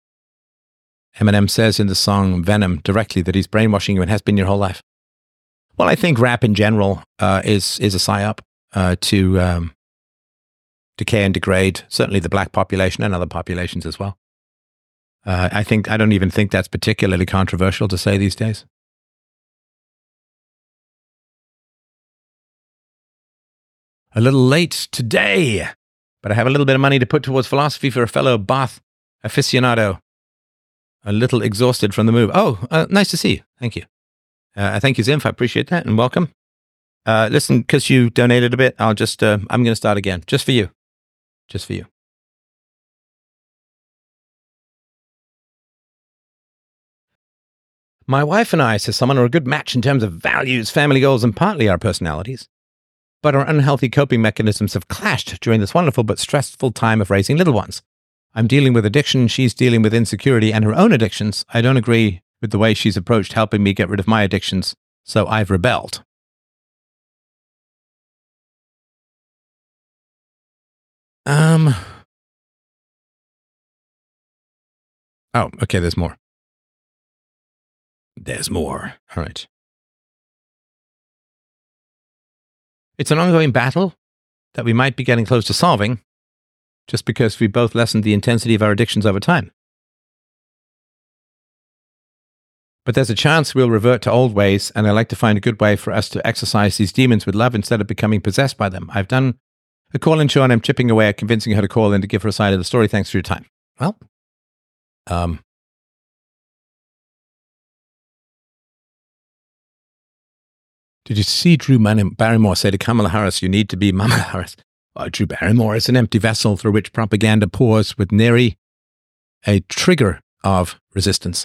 Eminem says in the song Venom directly that he's brainwashing you and has been your whole life. Well, I think rap in general is a psyop to decay and degrade, certainly the black population and other populations as well. I don't even think that's particularly controversial to say these days. A little late today, but I have a little bit of money to put towards philosophy for a fellow Bath aficionado. A little exhausted from the move. Oh, nice to see you. Thank you. Thank you, Zimph. I appreciate that, and welcome. Listen, because you donated a bit, I'm going to start again, just for you. Just for you. My wife and I, says someone, are a good match in terms of values, family goals, and partly our personalities. But our unhealthy coping mechanisms have clashed during this wonderful but stressful time of raising little ones. I'm dealing with addiction, she's dealing with insecurity and her own addictions. I don't agree with the way she's approached helping me get rid of my addictions, so I've rebelled. Oh, okay, there's more. There's more. All right. It's an ongoing battle that we might be getting close to solving just because we both lessened the intensity of our addictions over time. But there's a chance we'll revert to old ways, and I like to find a good way for us to exercise these demons with love instead of becoming possessed by them. I've done a call-in show, and I'm chipping away at convincing her to call in to give her a side of the story. Thanks for your time. Well, did you see Drew Barrymore say to Kamala Harris, you need to be Mama Harris? Oh, Drew Barrymore is an empty vessel through which propaganda pours with nary a trigger of resistance.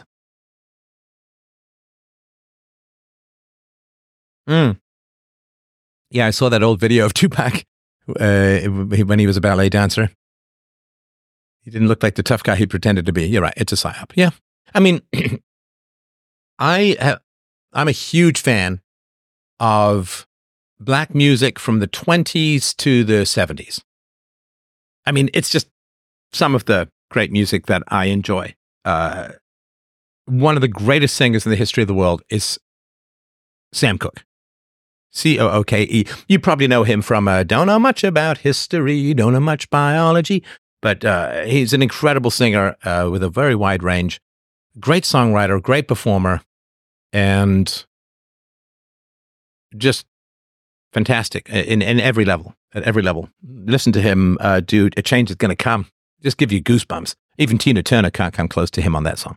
Yeah, I saw that old video of Tupac when he was a ballet dancer. He didn't look like the tough guy he pretended to be. You're right, it's a psyop. Yeah. I mean, I'm a huge fan of black music from the 20s to the 70s. I mean, it's just some of the great music that I enjoy. One of the greatest singers in the history of the world is Sam Cooke. Cooke. You probably know him from Don't Know Much About History, Don't Know Much Biology, but he's an incredible singer with a very wide range. Great songwriter, great performer, and just fantastic in every level, at every level. Listen to him do A Change Is Gonna Come. Just give you goosebumps. Even Tina Turner can't come close to him on that song.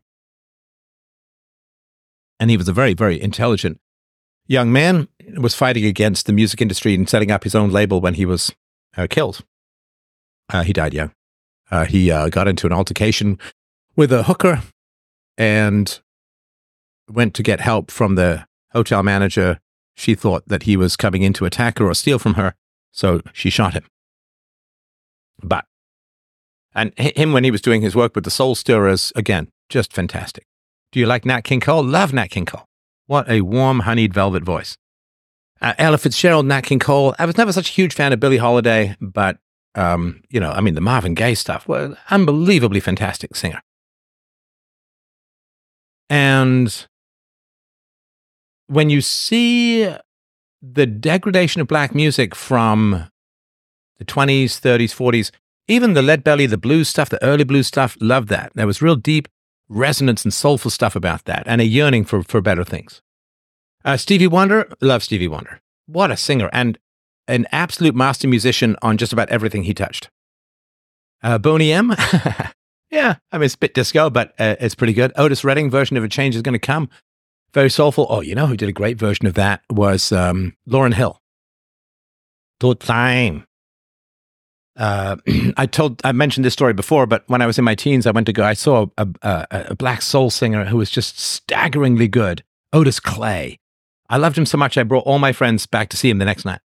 And he was a very, very intelligent young man, was fighting against the music industry and setting up his own label when he was killed. He died young. He got into an altercation with a hooker and went to get help from the hotel manager. She thought that he was coming in to attack her or steal from her, so she shot him. And him, when he was doing his work with the Soul Stirrers, again, just fantastic. Do you like Nat King Cole? Love Nat King Cole. What a warm, honeyed velvet voice. Ella Fitzgerald, Nat King Cole. I was never such a huge fan of Billie Holiday, but, the Marvin Gaye stuff, well, unbelievably fantastic singer. And when you see the degradation of black music from the 20s, 30s, 40s, even the Lead Belly, the blues stuff, the early blues stuff, loved that. There was real deep resonance and soulful stuff about that, and a yearning for better things. Stevie Wonder, love Stevie Wonder. What a singer, and an absolute master musician on just about everything he touched. Boney M, yeah, I mean, it's a bit disco, but it's pretty good. Otis Redding version of A Change Is Gonna Come. Very soulful. Oh, you know who did a great version of that was Lauryn Hill. Good time. I mentioned this story before, but when I was in my teens, I saw a black soul singer who was just staggeringly good, Otis Clay. I loved him so much, I brought all my friends back to see him the next night.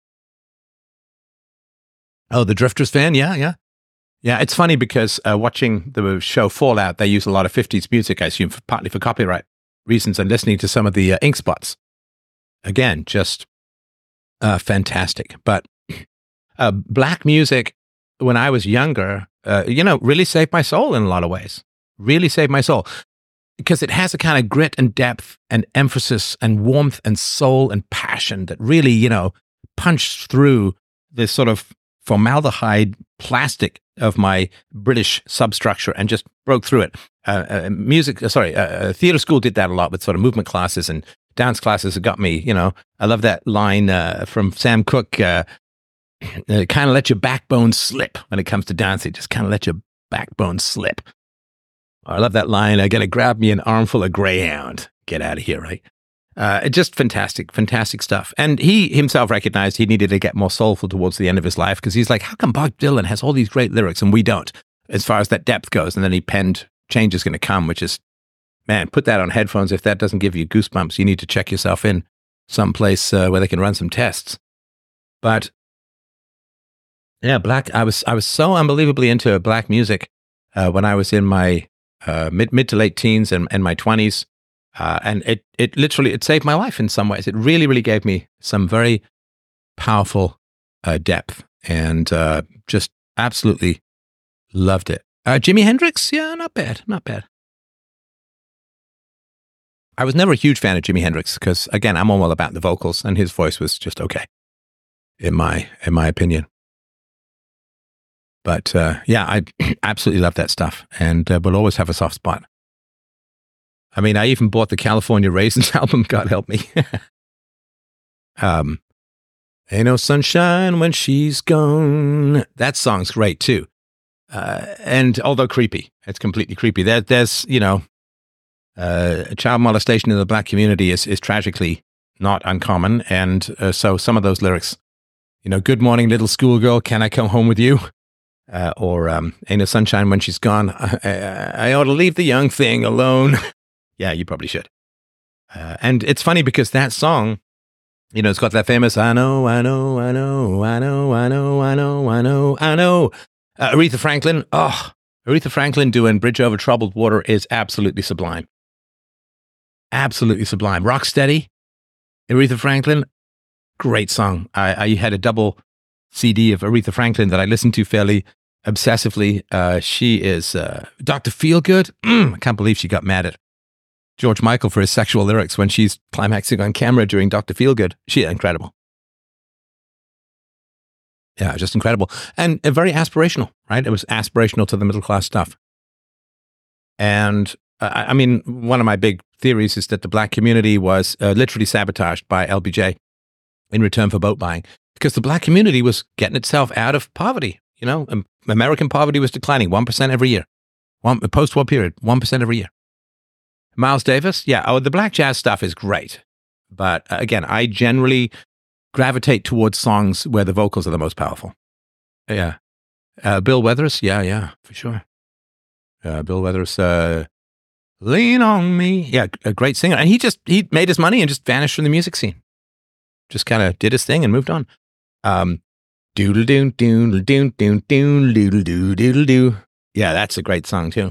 Oh, the Drifters fan? Yeah. Yeah, it's funny because watching the show Fallout, they use a lot of 50s music, I assume, partly for copyright reasons, and listening to some of the Ink Spots. Again, just fantastic. But black music, when I was younger, really saved my soul in a lot of ways. Really saved my soul. because it has a kind of grit and depth and emphasis and warmth and soul and passion that really, punched through this sort of formaldehyde plastic of my British substructure and just broke through it. Theater school did that a lot with sort of movement classes and dance classes. It got me, I love that line from Sam Cooke, kind of let your backbone slip when it comes to dancing. Just kind of let your backbone slip. I love that line. I got to grab me an armful of Greyhound. Get out of here, right? Just fantastic, fantastic stuff. And he himself recognized he needed to get more soulful towards the end of his life because he's like, how come Bob Dylan has all these great lyrics and we don't, as far as that depth goes? And then he penned Change Is Gonna Come, which is, man, put that on headphones. If that doesn't give you goosebumps, you need to check yourself in someplace where they can run some tests. But yeah, I was so unbelievably into black music when I was in my mid to late teens and my 20s. And it literally saved my life in some ways. It really, really gave me some very powerful depth and just absolutely loved it. Jimi Hendrix? Yeah, not bad. I was never a huge fan of Jimi Hendrix because, again, I'm all about the vocals and his voice was just okay, in my opinion. But yeah, I absolutely love that stuff and will always have a soft spot. I mean, I even bought the California Raisins album, God help me. Ain't no sunshine when she's gone. That song's great too. And although creepy, it's completely creepy. There's child molestation in the black community is tragically not uncommon. And so some of those lyrics, good morning, little schoolgirl, can I come home with you? Or ain't no sunshine when she's gone. I ought to leave the young thing alone. Yeah, you probably should. And it's funny because that song, it's got that famous, I know. Aretha Franklin. Oh, Aretha Franklin doing Bridge Over Troubled Water is absolutely sublime. Absolutely sublime. Rocksteady, Aretha Franklin, great song. I had a double CD of Aretha Franklin that I listened to fairly obsessively. She is Dr. Feelgood. I can't believe she got mad at George Michael for his sexual lyrics when she's climaxing on camera during Dr. Feelgood. She's incredible. Yeah, just incredible. And very aspirational, right? It was aspirational to the middle class stuff. And I mean, one of my big theories is that the black community was literally sabotaged by LBJ in return for vote buying because the black community was getting itself out of poverty. American poverty was declining 1% every year. Post-war period, 1% every year. Miles Davis, the black jazz stuff is great. But again, I generally gravitate towards songs where the vocals are the most powerful. Yeah. Bill Withers, yeah, for sure. Bill Withers, Lean on Me. Yeah, a great singer. And he made his money and just vanished from the music scene. Just kind of did his thing and moved on. Doodle doo doodle doo doo doodle doo doodle doo. Yeah, that's a great song too.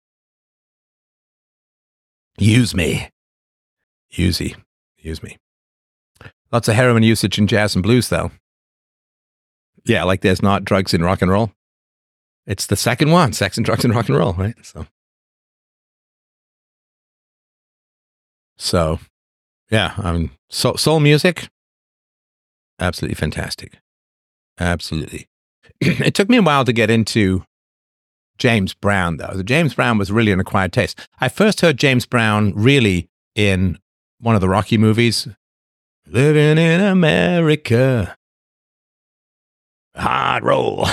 Use me. Use me. Lots of heroin usage in jazz and blues, though. Yeah, like there's not drugs in rock and roll. It's the second one, sex and drugs and rock and roll, right? So yeah, I mean, soul music, absolutely fantastic. Absolutely. It took me a while to get into James Brown, though. The James Brown was really an acquired taste. I first heard James Brown really in one of the Rocky movies, Living in America. Hard roll.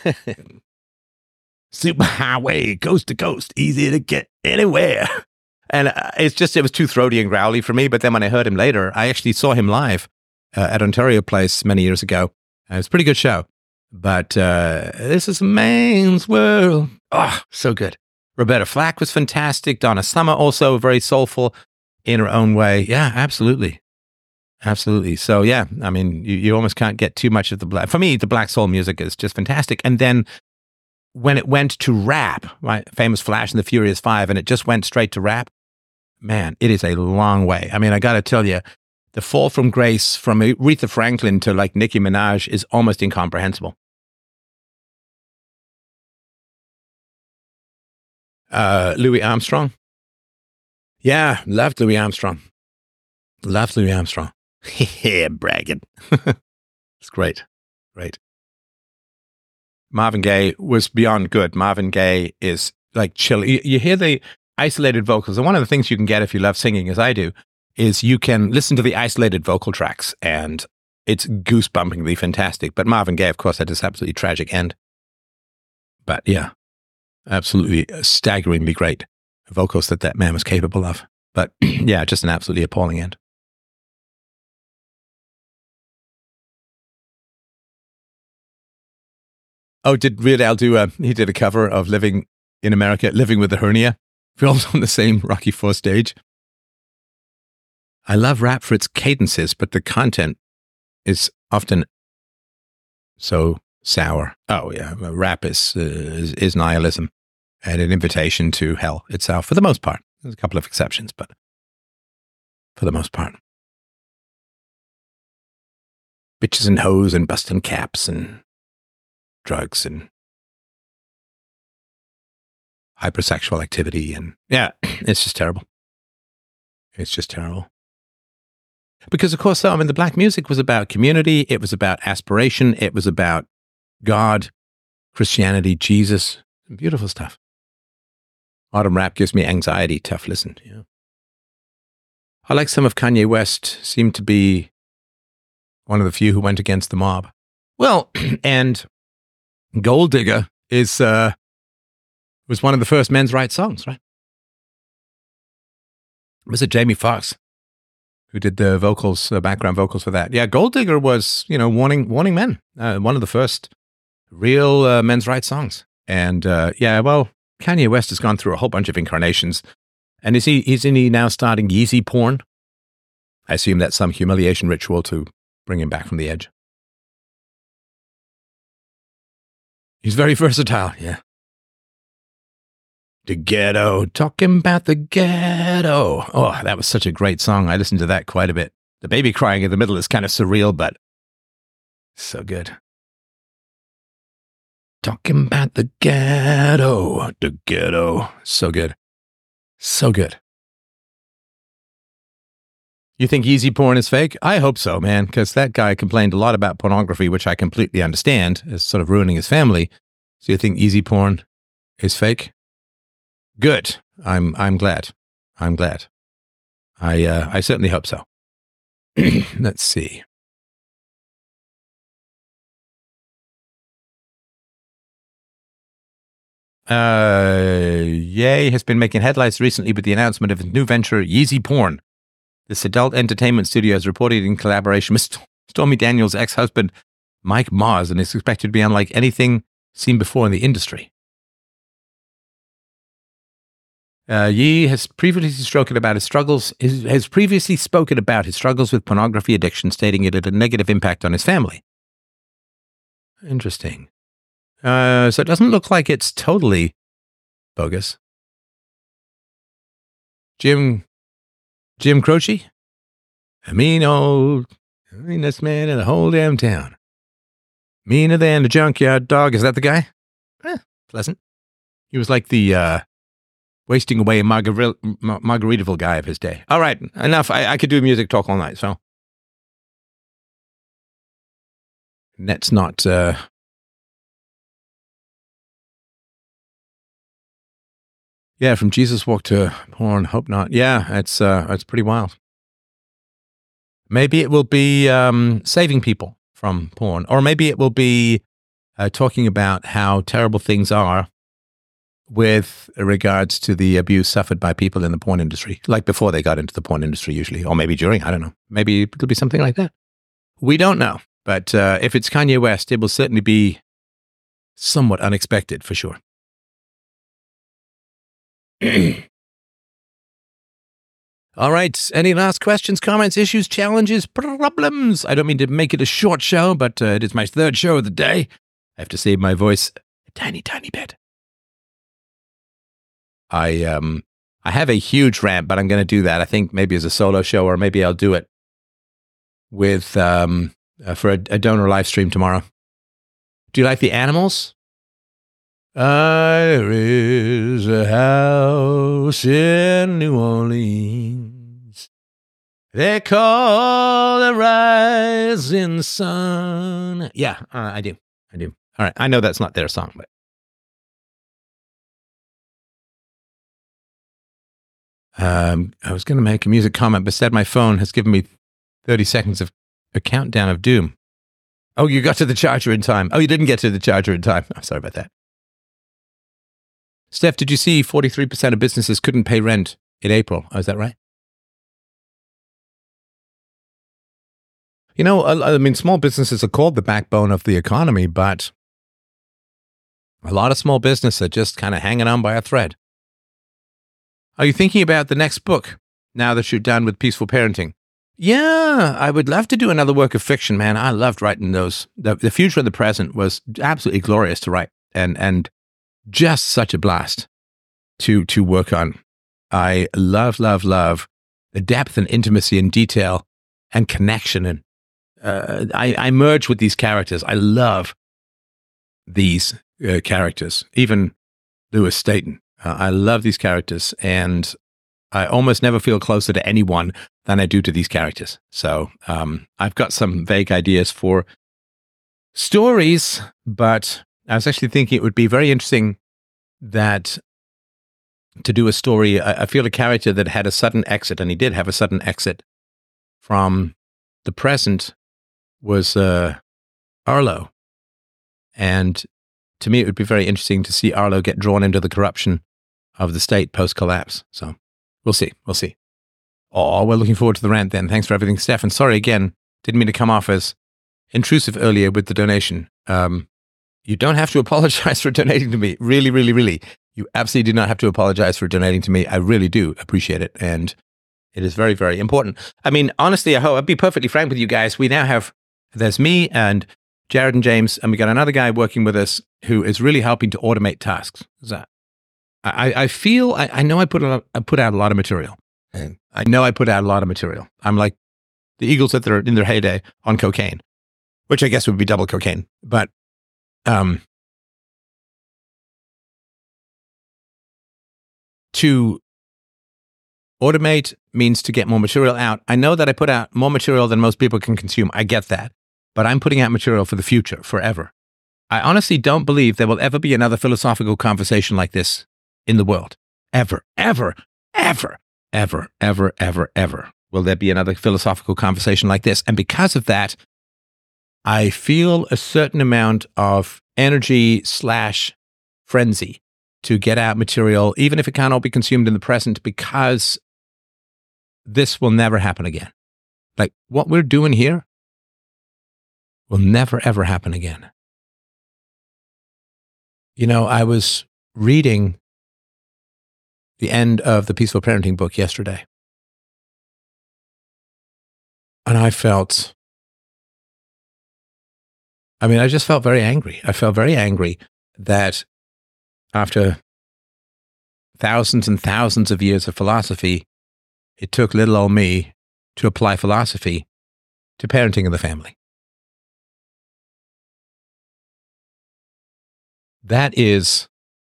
Superhighway, coast to coast, easy to get anywhere. And it was too throaty and growly for me. But then when I heard him later, I actually saw him live at Ontario Place many years ago. It was a pretty good show. But this is a man's world. Oh, so good. Roberta Flack was fantastic. Donna Summer also very soulful in her own way. Yeah, absolutely. Absolutely. So yeah, I mean, you almost can't get too much of the black. For me, the black soul music is just fantastic. And then when it went to rap, right, famous Flash and the Furious Five, and it just went straight to rap, man, it is a long way. I mean, I got to tell you, the fall from grace from Aretha Franklin to like Nicki Minaj is almost incomprehensible. Louis Armstrong. Yeah, loved Louis Armstrong. Loved Louis Armstrong. Yeah, bragging. It's great. Great. Marvin Gaye was beyond good. Marvin Gaye is like chill. You hear the isolated vocals. And one of the things you can get if you love singing, as I do, is you can listen to the isolated vocal tracks, and it's goosebumpingly fantastic. But Marvin Gaye, of course, had this absolutely tragic end. But yeah, absolutely staggeringly great vocals that man was capable of. But yeah, just an absolutely appalling end. Oh, did Weird Al he did a cover of Living in America, Living with a Hernia, filmed on the same Rocky IV stage. I love rap for its cadences, but the content is often so sour. Oh yeah, rap is nihilism and an invitation to hell itself, for the most part. There's a couple of exceptions, but for the most part. Bitches and hoes and busting caps and drugs and hypersexual activity. And yeah, it's just terrible. It's just terrible. Because, of course, I mean, the black music was about community. It was about aspiration. It was about God, Christianity, Jesus. Beautiful stuff. Autumn rap gives me anxiety. Tough listen. Yeah. I like some of Kanye West. Seemed to be one of the few who went against the mob. Well, and Gold Digger was one of the first men's rights songs, right? Was it Jamie Foxx who did the vocals, background vocals for that? Yeah, Gold Digger was, warning men. One of the first real men's rights songs. And yeah, well, Kanye West has gone through a whole bunch of incarnations. And isn't he now starting Yeezy porn? I assume that's some humiliation ritual to bring him back from the edge. He's very versatile, yeah. The ghetto, talking about the ghetto. Oh, that was such a great song. I listened to that quite a bit. The baby crying in the middle is kind of surreal, but so good. Talking about the ghetto. So good. So good. You think Yeezy porn is fake? I hope so, man, because that guy complained a lot about pornography, which I completely understand is sort of ruining his family. So you think Yeezy porn is fake? Good. I'm glad. I'm glad. I certainly hope so. Let's see. Ye has been making headlines recently with the announcement of his new venture, Yeezy Porn. This adult entertainment studio is reported in collaboration with Stormy Daniels' ex-husband, Mike Mars, and is expected to be unlike anything seen before in the industry. Ye has previously spoken about his struggles. With pornography addiction, stating it had a negative impact on his family. Interesting. So it doesn't look like it's totally bogus. Jim Croce? A meanest man in the whole damn town. Meaner than the junkyard dog. Is that the guy? Pleasant. He was like the wasting away Margaritaville guy of his day. All right, enough. I could do music talk all night, so. That's not... Yeah, from Jesus Walk to porn, hope not. Yeah, it's pretty wild. Maybe it will be saving people from porn, or maybe it will be talking about how terrible things are with regards to the abuse suffered by people in the porn industry, like before they got into the porn industry usually, or maybe during, I don't know. Maybe it'll be something like that. We don't know, but if it's Kanye West, it will certainly be somewhat unexpected for sure. All right. Any last questions, comments, issues, challenges, problems? I don't mean to make it a short show, but it is my third show of the day. I have to save my voice a tiny, tiny bit. I have a huge rant, but I'm going to do that. I think maybe as a solo show, or maybe I'll do it with for a donor live stream tomorrow. Do you like the animals? There is a house in New Orleans they call the rising sun. Yeah, I do. All right, I know that's not their song, but I was going to make a music comment, but instead my phone has given me 30 seconds of a countdown of doom. Oh, you got to the charger in time. Oh, you didn't get to the charger in time. I'm sorry about that. Steph, did you see 43% of businesses couldn't pay rent in April? Oh, is that right? You know, I mean, small businesses are called the backbone of the economy, but a lot of small businesses are just kind of hanging on by a thread. Are you thinking about the next book now that you're done with Peaceful Parenting? Yeah, I would love to do another work of fiction, man. I loved writing those. The Future and the Present was absolutely glorious to write and just such a blast to work on. I love the depth and intimacy and detail and connection. And I merge with these characters. I love these characters, even Lewis Staton. I love these characters, and I almost never feel closer to anyone than I do to these characters. So I've got some vague ideas for stories, but I was actually thinking it would be very interesting that to do a story. I feel a character that had a sudden exit, and he did have a sudden exit from the present, was Arlo. And to me, it would be very interesting to see Arlo get drawn into the corruption of the state post-collapse. So we'll see. Oh, we're looking forward to the rant then. Thanks for everything, Steph. And sorry again, didn't mean to come off as intrusive earlier with the donation. You don't have to apologize for donating to me. Really. You absolutely do not have to apologize for donating to me. I really do appreciate it. And it is very, very important. I mean, honestly, I'll be perfectly frank with you guys. We now have, there's me and Jared and James, and we got another guy working with us who is really helping to automate tasks. I feel, I know I put out a lot of material. I know I put out a lot of material. I'm like the Eagles in their heyday on cocaine, which I guess would be double cocaine. But to automate means to get more material out. I know that I put out more material than most people can consume. I get that. But I'm putting out material for the future, forever. I honestly don't believe there will ever be another philosophical conversation like this in the world. Ever will there be another philosophical conversation like this. And because of that, I feel a certain amount of energy / frenzy to get out material, even if it can't all be consumed in the present, because this will never happen again. Like what we're doing here will never, ever happen again. You know, I was reading the end of the Peaceful Parenting book yesterday, and I just felt very angry. I felt very angry that after thousands and thousands of years of philosophy, it took little old me to apply philosophy to parenting in the family. That is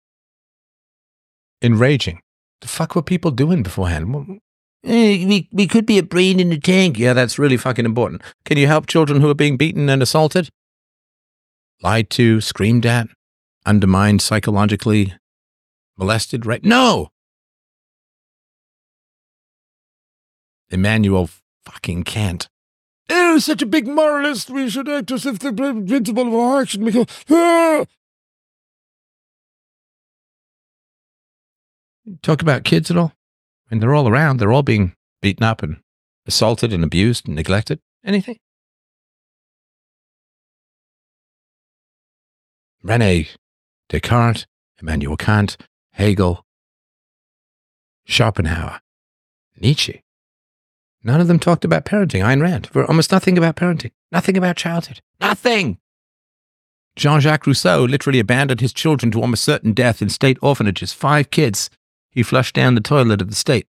enraging. The fuck were people doing beforehand? We could be a brain in the tank. Yeah, that's really fucking important. Can you help children who are being beaten and assaulted? Lied to, screamed at, undermined psychologically, molested, right? No! Immanuel fucking Kant. Oh, such a big moralist. We should act as if the principle of our action become... Talk about kids at all? I mean, they're all around. They're all being beaten up and assaulted and abused and neglected. Anything? Rene Descartes, Immanuel Kant, Hegel, Schopenhauer, Nietzsche. None of them talked about parenting. Ayn Rand. Almost nothing about parenting. Nothing about childhood. Nothing! Jean-Jacques Rousseau literally abandoned his children to almost certain death in state orphanages. 5 kids he flushed down the toilet of the state.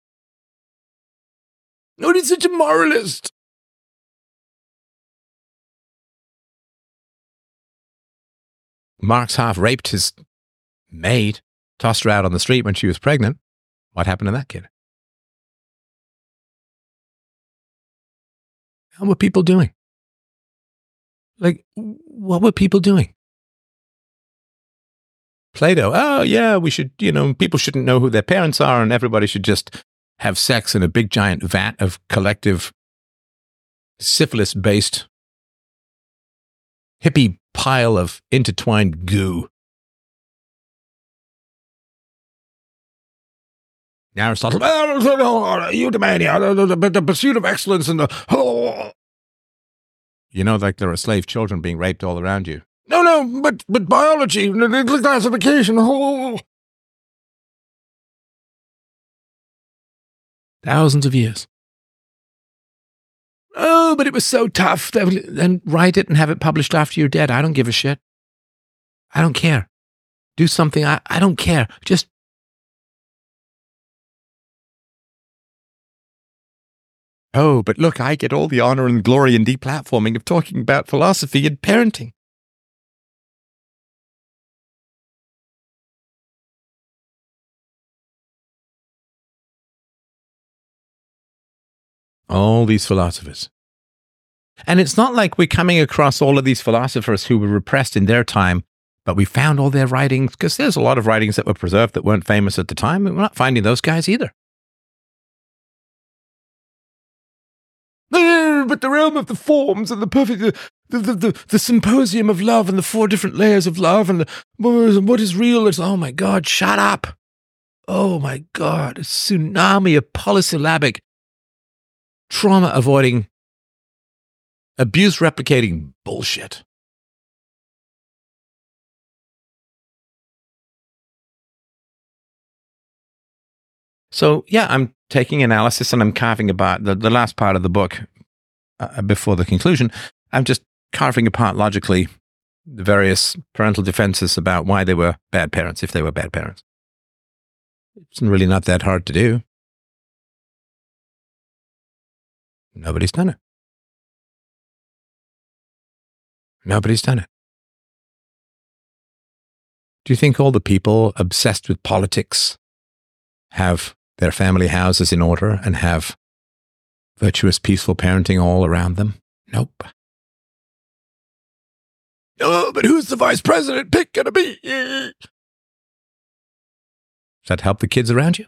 Oh, he's such a moralist! Marx half raped his maid tossed her out on the street when she was pregnant. What happened to that kid? How were people doing? Like, what were people doing? Plato, oh yeah, we should, people shouldn't know who their parents are and everybody should just have sex in a big giant vat of collective syphilis-based hippie pile of intertwined goo. Aristotle, eudaimonia, the pursuit of excellence and the... like there are slave children being raped all around you. No, but biology, the classification. Thousands of years. Oh, but it was so tough. Then write it and have it published after you're dead. I don't give a shit. I don't care. Do something. I don't care. Just... Oh, but look, I get all the honor and glory and deplatforming of talking about philosophy and parenting. All these philosophers. And it's not like we're coming across all of these philosophers who were repressed in their time, but we found all their writings, because there's a lot of writings that were preserved that weren't famous at the time, and we're not finding those guys either. But the realm of the forms and the perfect, the symposium of love and the 4 different layers of love and what is real is, oh my God, shut up. Oh my God, a tsunami of polysyllabic, trauma-avoiding, abuse-replicating bullshit. So, yeah, I'm taking analysis and I'm carving apart the last part of the book before the conclusion. I'm just carving apart logically the various parental defenses about why they were bad parents, if they were bad parents. It's really not that hard to do. Nobody's done it. Nobody's done it. Do you think all the people obsessed with politics have their family houses in order and have virtuous, peaceful parenting all around them? Nope. Oh, but who's the vice president pick gonna be? Does that help the kids around you?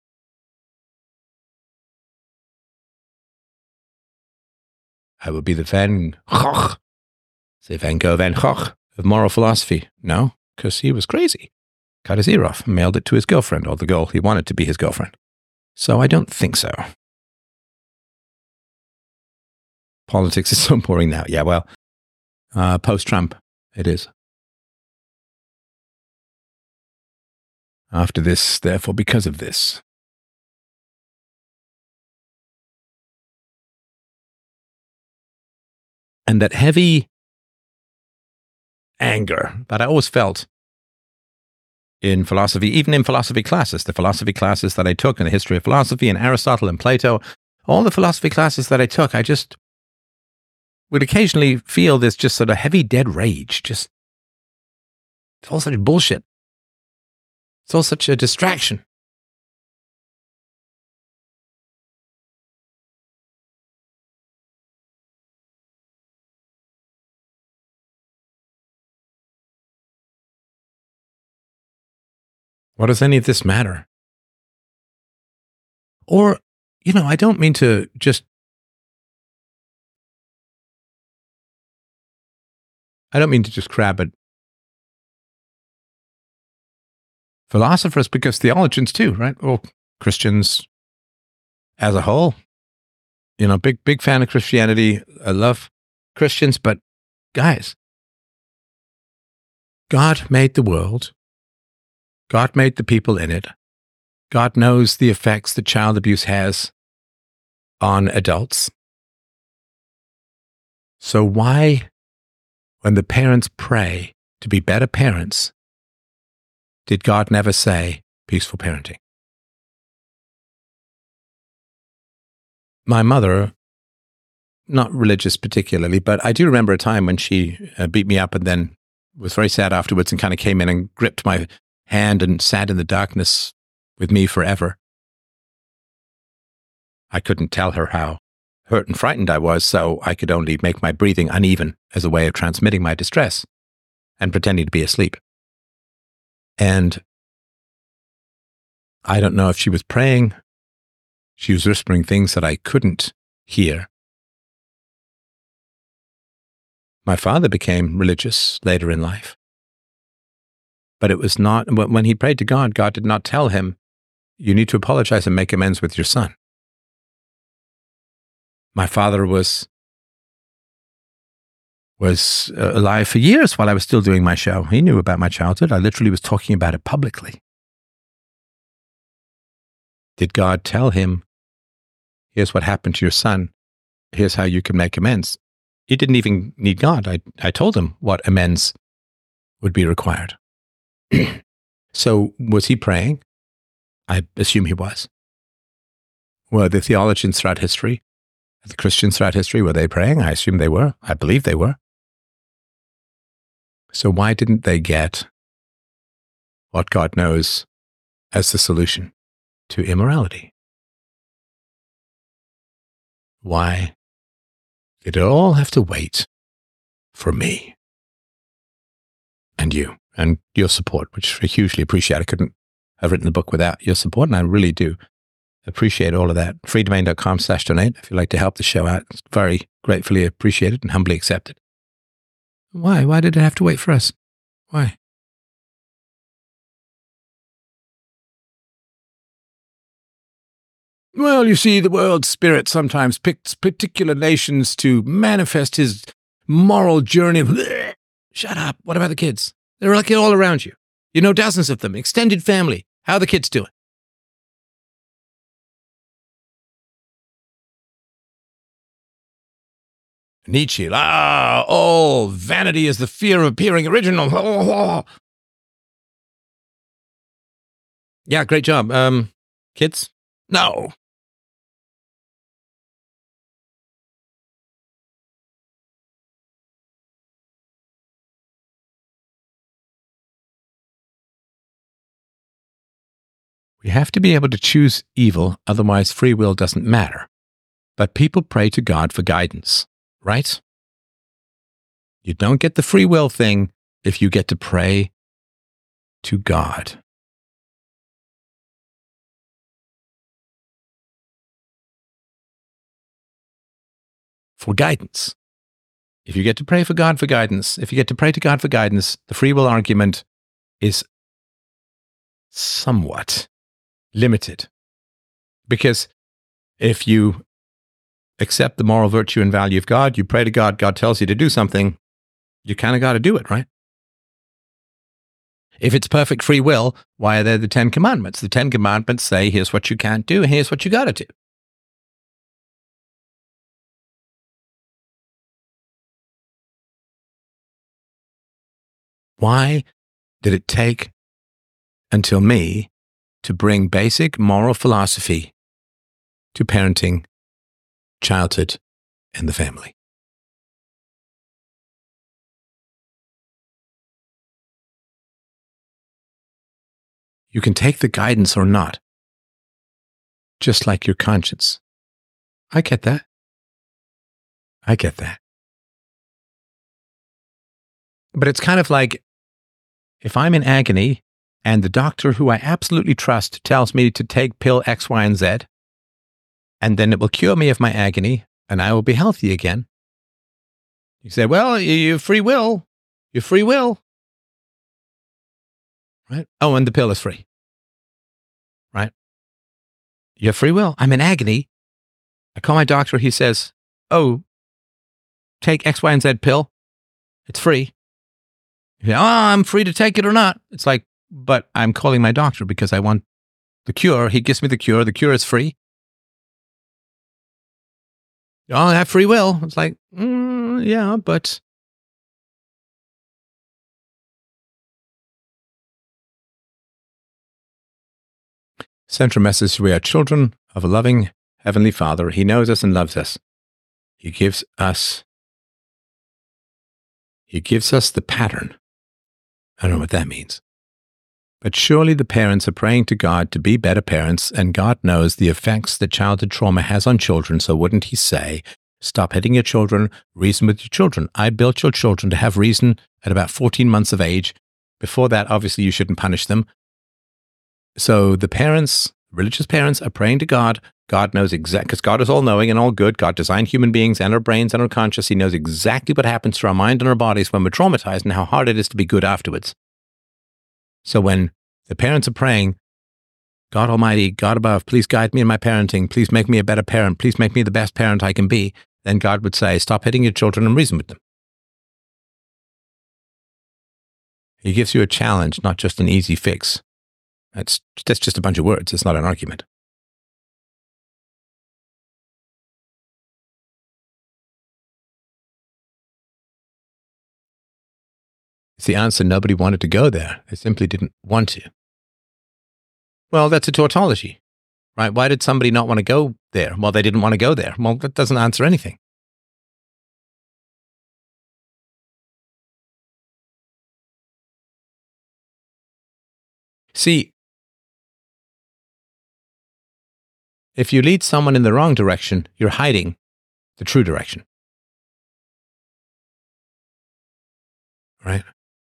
I will be the Van Gogh, say Van Gogh Van Gogh of moral philosophy. No, because he was crazy. Cut his ear off and mailed it to his girlfriend, or the girl he wanted to be his girlfriend. So I don't think so. Politics is so boring now. Yeah, well, post-Trump, it is. After this, therefore, because of this. And that heavy anger that I always felt in philosophy, even in philosophy classes, the philosophy classes that I took in the history of philosophy and Aristotle and Plato, all the philosophy classes that I took, I just would occasionally feel this just sort of heavy dead rage. Just, it's all such bullshit. It's all such a distraction. What does any of this matter? Or, I don't mean to just... crab at philosophers, because theologians too, right? Or Christians as a whole. Big fan of Christianity. I love Christians, but guys, God made the world. God made the people in it. God knows the effects that child abuse has on adults. So why, when the parents pray to be better parents, did God never say peaceful parenting? My mother, not religious particularly, but I do remember a time when she beat me up and then was very sad afterwards and kind of came in and gripped my hand and sat in the darkness with me forever. I couldn't tell her how hurt and frightened I was, so I could only make my breathing uneven as a way of transmitting my distress and pretending to be asleep. And I don't know if she was praying. She was whispering things that I couldn't hear. My father became religious later in life. But it was not, when he prayed to God, God did not tell him, you need to apologize and make amends with your son. My father was alive for years while I was still doing my show. He knew about my childhood. I literally was talking about it publicly. Did God tell him, here's what happened to your son. Here's how you can make amends? He didn't even need God. I told him what amends would be required. So was he praying? I assume he was. Were the theologians throughout history, the Christians throughout history, were they praying? I assume they were. I believe they were. So why didn't they get what God knows as the solution to immorality? Why did it all have to wait for me and you and your support, which I hugely appreciate? I couldn't have written the book without your support, and I really do appreciate all of that. freedomain.com/donate if you'd like to help the show out. It's very gratefully appreciated and humbly accepted. Why? Why did it have to wait for us? Why? Well, you see, the world spirit sometimes picks particular nations to manifest his moral journey. Shut up. What about the kids? They're like all around you. You know dozens of them. Extended family. How are the kids doing? Nietzsche. Vanity is the fear of appearing original. Yeah, great job. Kids? No. We have to be able to choose evil, otherwise free will doesn't matter. But people pray to God for guidance, right? You don't get the free will thing if you get to pray to God. For guidance. If you get to pray for God for guidance, if you get to pray to God for guidance, the free will argument is somewhat limited. Because if you accept the moral virtue and value of God, you pray to God, God tells you to do something, you kind of got to do it, right? If it's perfect free will, why are there the 10 Commandments? The 10 Commandments say, here's what you can't do, and here's what you got to do. Why did it take until me to bring basic moral philosophy to parenting, childhood, and the family? You can take the guidance or not, just like your conscience. I get that. I get that. But it's kind of like if I'm in agony and the doctor who I absolutely trust tells me to take pill X, Y, and Z, and then it will cure me of my agony and I will be healthy again. You say, well, you free will. Your free will. Right? Oh, and the pill is free. Right? Your free will. I'm in agony. I call my doctor. He says, oh, take X, Y, and Z pill. It's free. You say, oh, I'm free to take it or not. It's like, but I'm calling my doctor because I want the cure. He gives me the cure. The cure is free. Oh, I have free will. It's like, yeah, but central message: we are children of a loving Heavenly Father. He knows us and loves us. He gives us the pattern. I don't know what that means. But surely the parents are praying to God to be better parents, and God knows the effects that childhood trauma has on children. So wouldn't he say, stop hitting your children, reason with your children? I built your children to have reason at about 14 months of age. Before that, obviously, you shouldn't punish them. So the parents, religious parents, are praying to God. God knows exactly, because God is all-knowing and all good. God designed human beings and our brains and our conscious. He knows exactly what happens to our mind and our bodies when we're traumatized and how hard it is to be good afterwards. So when the parents are praying, God Almighty, God above, please guide me in my parenting. Please make me a better parent. Please make me the best parent I can be. Then God would say, stop hitting your children and reason with them. He gives you a challenge, not just an easy fix. That's just a bunch of words. It's not an argument. It's the answer. Nobody wanted to go there. They simply didn't want to. Well, that's a tautology, right? Why did somebody not want to go there? Well, they didn't want to go there. Well, that doesn't answer anything. See, if you lead someone in the wrong direction, you're hiding the true direction. Right?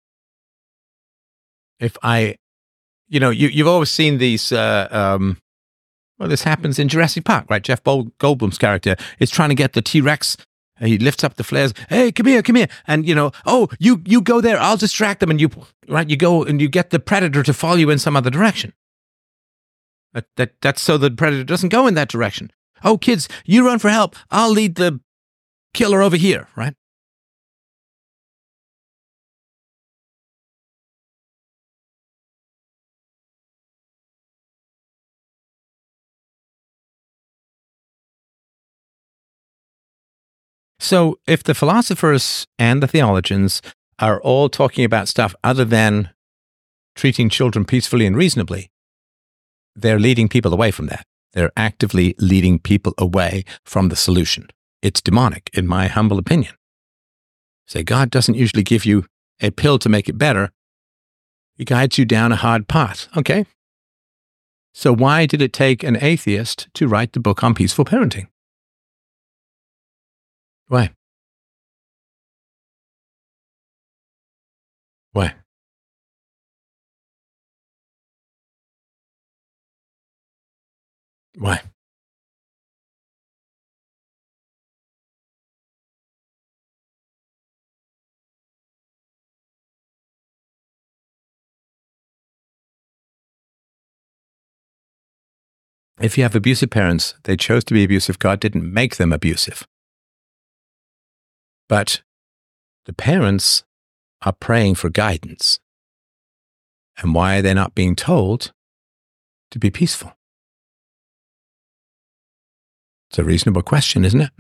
If you've always seen these, this happens in Jurassic Park, right? Jeff Goldblum's character is trying to get the T-Rex. He lifts up the flares. Hey, come here. And, you go there. I'll distract them. And you go and you get the predator to follow you in some other direction. That's so the predator doesn't go in that direction. Oh, kids, you run for help. I'll lead the killer over here, right? So if the philosophers and the theologians are all talking about stuff other than treating children peacefully and reasonably, they're leading people away from that. They're actively leading people away from the solution. It's demonic, in my humble opinion. Say, God doesn't usually give you a pill to make it better. He guides you down a hard path. Okay. So why did it take an atheist to write the book on peaceful parenting? Why? Why? Why? If you have abusive parents, they chose to be abusive. God didn't make them abusive. But the parents are praying for guidance. And why are they not being told to be peaceful? It's a reasonable question, isn't it?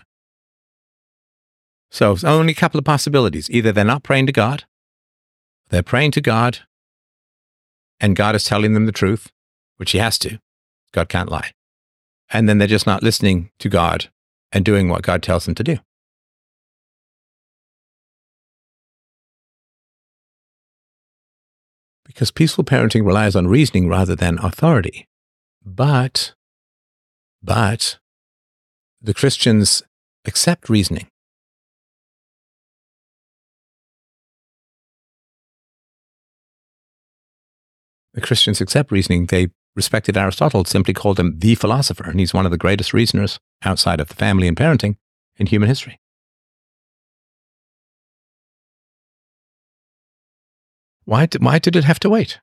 So, only a couple of possibilities. Either they're not praying to God, they're praying to God, and God is telling them the truth, which he has to. God can't lie. And then they're just not listening to God and doing what God tells them to do. Because peaceful parenting relies on reasoning rather than authority. But the Christians accept reasoning. The Christians accept reasoning. They respected Aristotle, simply called him the philosopher, and he's one of the greatest reasoners outside of the family and parenting in human history. Why did it have to wait?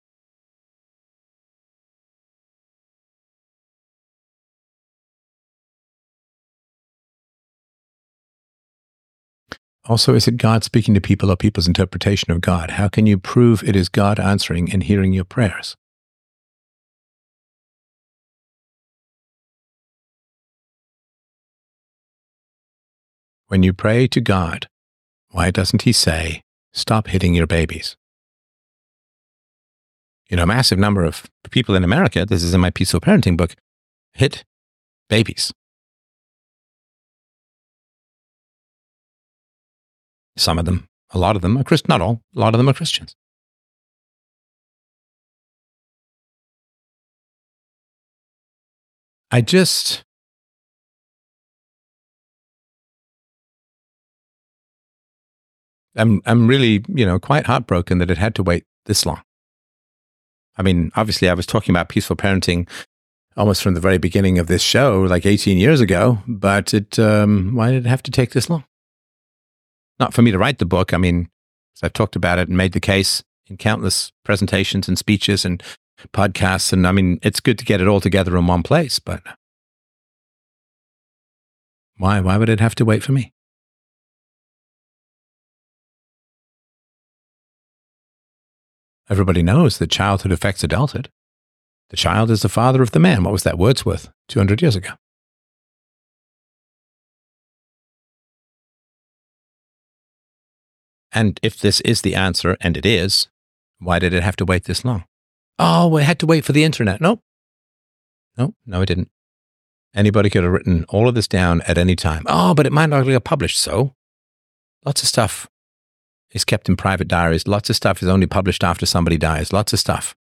Also, is it God speaking to people or people's interpretation of God? How can you prove it is God answering and hearing your prayers? When you pray to God, why doesn't he say, stop hitting your babies? A massive number of people in America, this is in my Peaceful Parenting book, hit babies. Some of them, a lot of them are Christians, not all, a lot of them are Christians. I just, I'm really, quite heartbroken that it had to wait this long. I mean, obviously, I was talking about peaceful parenting almost from the very beginning of this show, like 18 years ago, but why did it have to take this long? Not for me to write the book. I mean, I've talked about it and made the case in countless presentations and speeches and podcasts. And I mean, it's good to get it all together in one place, but why would it have to wait for me? Everybody knows that childhood affects adulthood. The child is the father of the man. What was that, Wordsworth, 200 years ago? And if this is the answer, and it is, why did it have to wait this long? Oh, we had to wait for the internet. Nope. No, it didn't. Anybody could have written all of this down at any time. Oh, but it might not get published. So lots of stuff is kept in private diaries. Lots of stuff is only published after somebody dies. Lots of stuff.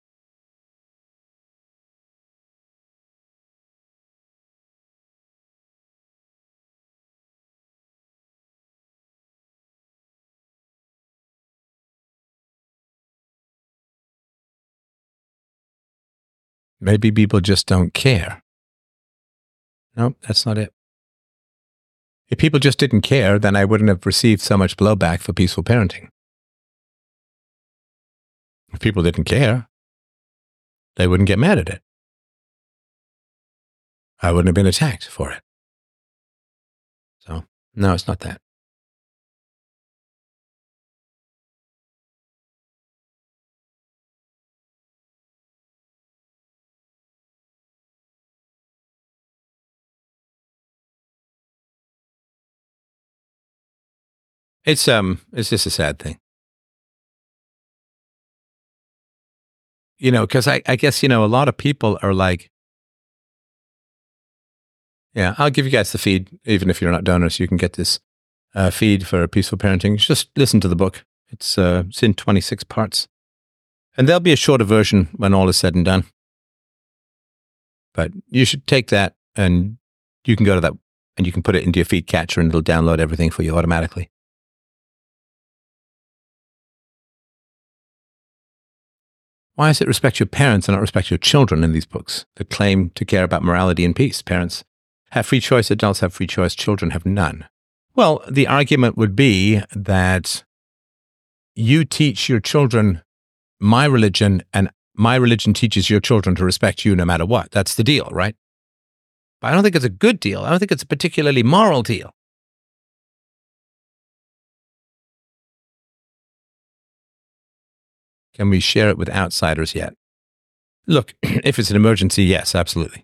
Maybe people just don't care. No, that's not it. If people just didn't care, then I wouldn't have received so much blowback for peaceful parenting. If people didn't care, they wouldn't get mad at it. I wouldn't have been attacked for it. So, no, it's not that. It's just a sad thing. Because I guess, a lot of people are like, yeah, I'll give you guys the feed, even if you're not donors, you can get this feed for peaceful parenting. Just listen to the book. It's in 26 parts. And there'll be a shorter version when all is said and done. But you should take that and you can go to that and you can put it into your feed catcher and it'll download everything for you automatically. Why is it respect your parents and not respect your children in these books that claim to care about morality and peace? Parents have free choice, adults have free choice, children have none. Well, the argument would be that you teach your children my religion and my religion teaches your children to respect you no matter what. That's the deal, right? But I don't think it's a good deal. I don't think it's a particularly moral deal. Can we share it with outsiders yet? Look, if it's an emergency, yes, absolutely.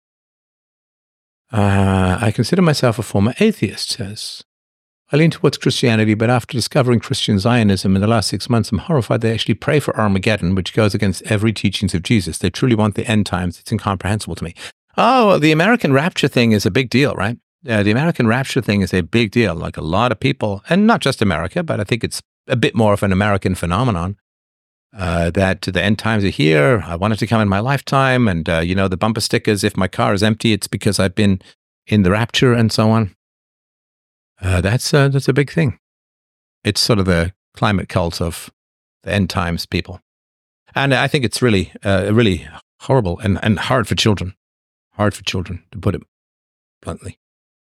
I consider myself a former atheist, says. I lean towards Christianity, but after discovering Christian Zionism in the last 6 months, I'm horrified they actually pray for Armageddon, which goes against every teachings of Jesus. They truly want the end times. It's incomprehensible to me. Oh, the American rapture thing is a big deal, right? Yeah, the American rapture thing is a big deal. Like a lot of people, and not just America, but I think it's a bit more of an American phenomenon. That the end times are here. I want it to come in my lifetime. And, the bumper stickers, if my car is empty, it's because I've been in the rapture and so on. That's a big thing. It's sort of the climate cult of the end times people. And I think it's really, really horrible and hard for children. Hard for children, to put it bluntly.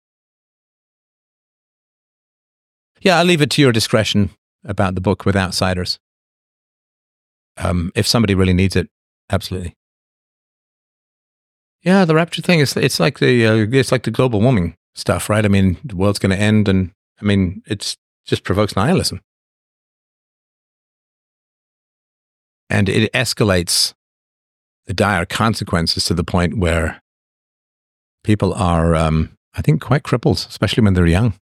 Yeah, I'll leave it to your discretion about the book with outsiders. If somebody really needs it, absolutely. Yeah, the rapture thing it's like the global warming stuff, right? I mean, the world's going to end, and I mean, it's just provokes nihilism, and it escalates the dire consequences to the point where people are, I think, quite crippled, especially when they're young.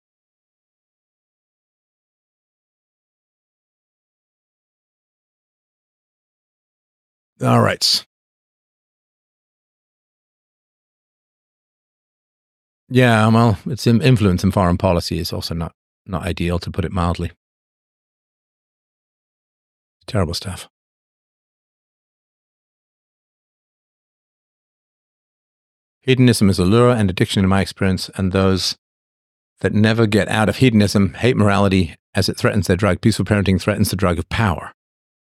All right. Yeah, well, its influence in foreign policy is also not ideal, to put it mildly. Terrible stuff. Hedonism is a lure and addiction in my experience, and those that never get out of hedonism hate morality as it threatens their drug. Peaceful parenting threatens the drug of power.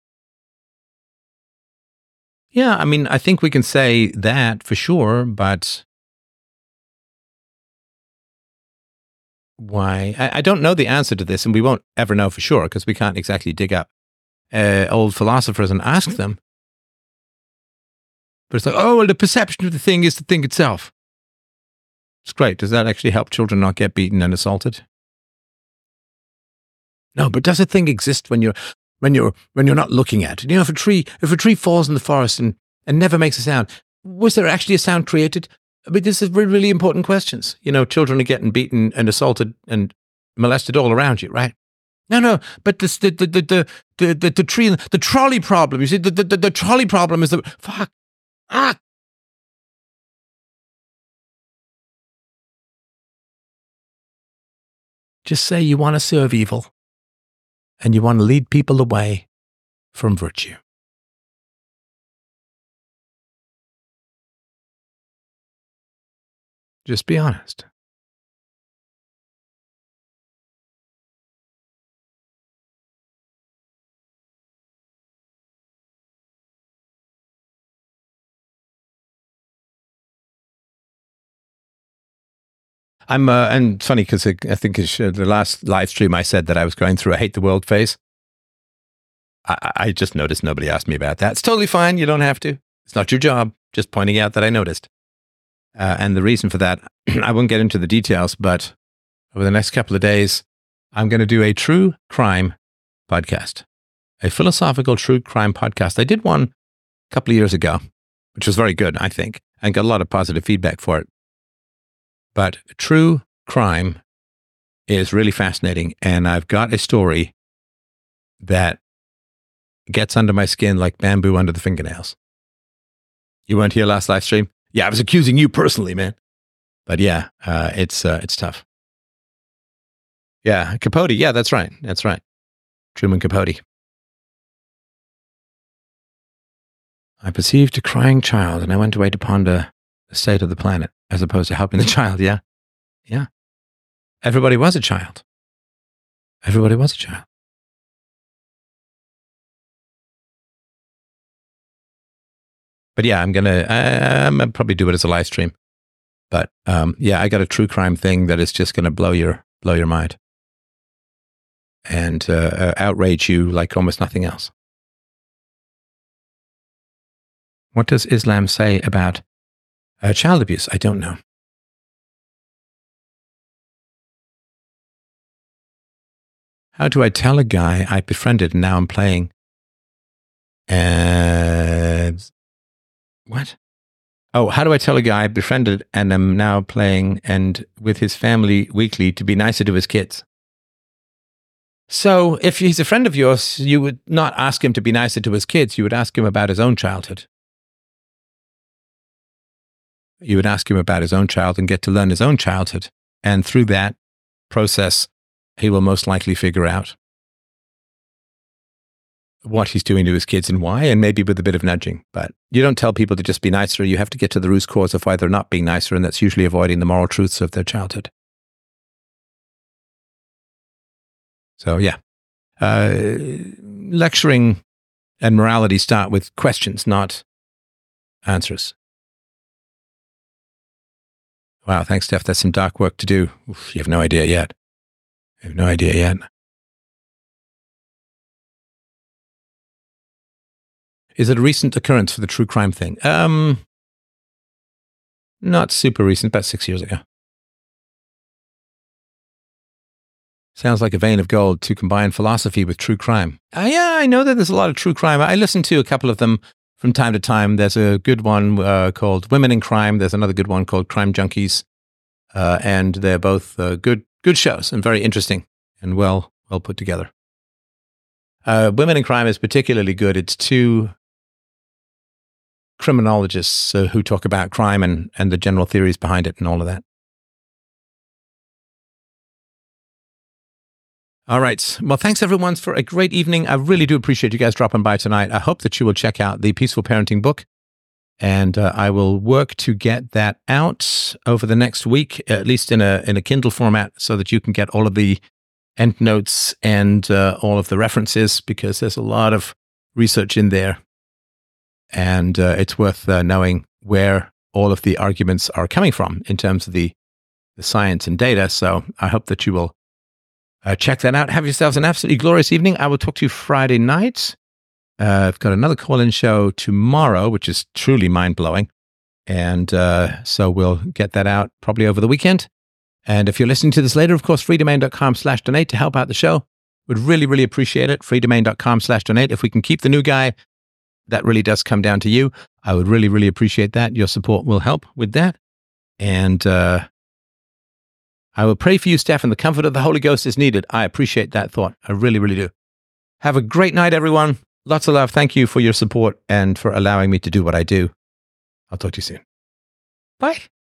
Yeah, I mean, I think we can say that for sure, but why? I don't know the answer to this, and we won't ever know for sure because we can't exactly dig up old philosophers and ask them. But it's like, oh, well, the perception of the thing is the thing itself. It's great. Does that actually help children not get beaten and assaulted? No, but does a thing exist when you're not looking at it? You know, if a tree falls in the forest and never makes a sound, was there actually a sound created? I mean, this is really, really important questions. You know, children are getting beaten and assaulted and molested all around you, right? No, but the tree, the trolley problem. You see, the trolley problem is the fuck. Just say you want to serve evil and you want to lead people away from virtue. Just be honest. And funny because I think it's the last live stream I said that I was going through a hate the world phase. I just noticed nobody asked me about that. It's totally fine. You don't have to. It's not your job. Just pointing out that I noticed. And the reason for that, I won't get into the details, but over the next couple of days, I'm going to do a true crime podcast, a philosophical true crime podcast. I did one a couple of years ago, which was very good, I think, and got a lot of positive feedback for it. But true crime is really fascinating, and I've got a story that gets under my skin like bamboo under the fingernails. You weren't here last live stream? Yeah, I was accusing you personally, man. But yeah, it's tough. Yeah, Capote. Yeah, that's right. That's right. Truman Capote. I perceived a crying child, and I went away to ponder the state of the planet, as opposed to helping the child. Yeah. Yeah. Everybody was a child. Everybody was a child. But yeah, I'm gonna probably do it as a live stream. But yeah, I got a true crime thing that is just gonna blow your mind and outrage you like almost nothing else. What does Islam say about child abuse? I don't know. How do I tell a guy I befriended and now I'm playing? What? Oh, how do I tell a guy I befriended and am now playing and with his family weekly to be nicer to his kids? So if he's a friend of yours, you would not ask him to be nicer to his kids. You would ask him about his own childhood. You would ask him about his own child and get to learn his own childhood. And through that process, he will most likely figure out what he's doing to his kids and why, and maybe with a bit of nudging. But you don't tell people to just be nicer. You have to get to the root cause of why they're not being nicer, and that's usually avoiding the moral truths of their childhood. So yeah, lecturing and morality start with questions, not answers. Wow, thanks, Steph. That's some dark work to do. Oof, you have no idea yet. You have no idea yet. Is it a recent occurrence for the true crime thing? Not super recent, about 6 years ago. Sounds like a vein of gold to combine philosophy with true crime. Yeah, I know that there's a lot of true crime. I listen to a couple of them from time to time. There's a good one called Women in Crime. There's another good one called Crime Junkies. And they're both good shows and very interesting and well put together. Women in Crime is particularly good. It's two criminologists who talk about crime and the general theories behind it and all of that. All right. Well, thanks everyone for a great evening. I really do appreciate you guys dropping by tonight. I hope that you will check out the Peaceful Parenting book And I will work to get that out over the next week, at least in a Kindle format, so that you can get all of the endnotes and all of the references, because there's a lot of research in there. And it's worth knowing where all of the arguments are coming from in terms of the science and data. So I hope that you will check that out. Have yourselves an absolutely glorious evening. I will talk to you Friday night. I've got another call-in show tomorrow, which is truly mind-blowing. And so we'll get that out probably over the weekend. And if you're listening to this later, of course, freedomain.com/donate to help out the show. Would really, really appreciate it. freedomain.com/donate. If we can keep the new guy, that really does come down to you. I would really, really appreciate that. Your support will help with that. And I will pray for you, Steph, and the comfort of the Holy Ghost is needed. I appreciate that thought. I really, really do. Have a great night, everyone. Lots of love. Thank you for your support and for allowing me to do what I do. I'll talk to you soon. Bye.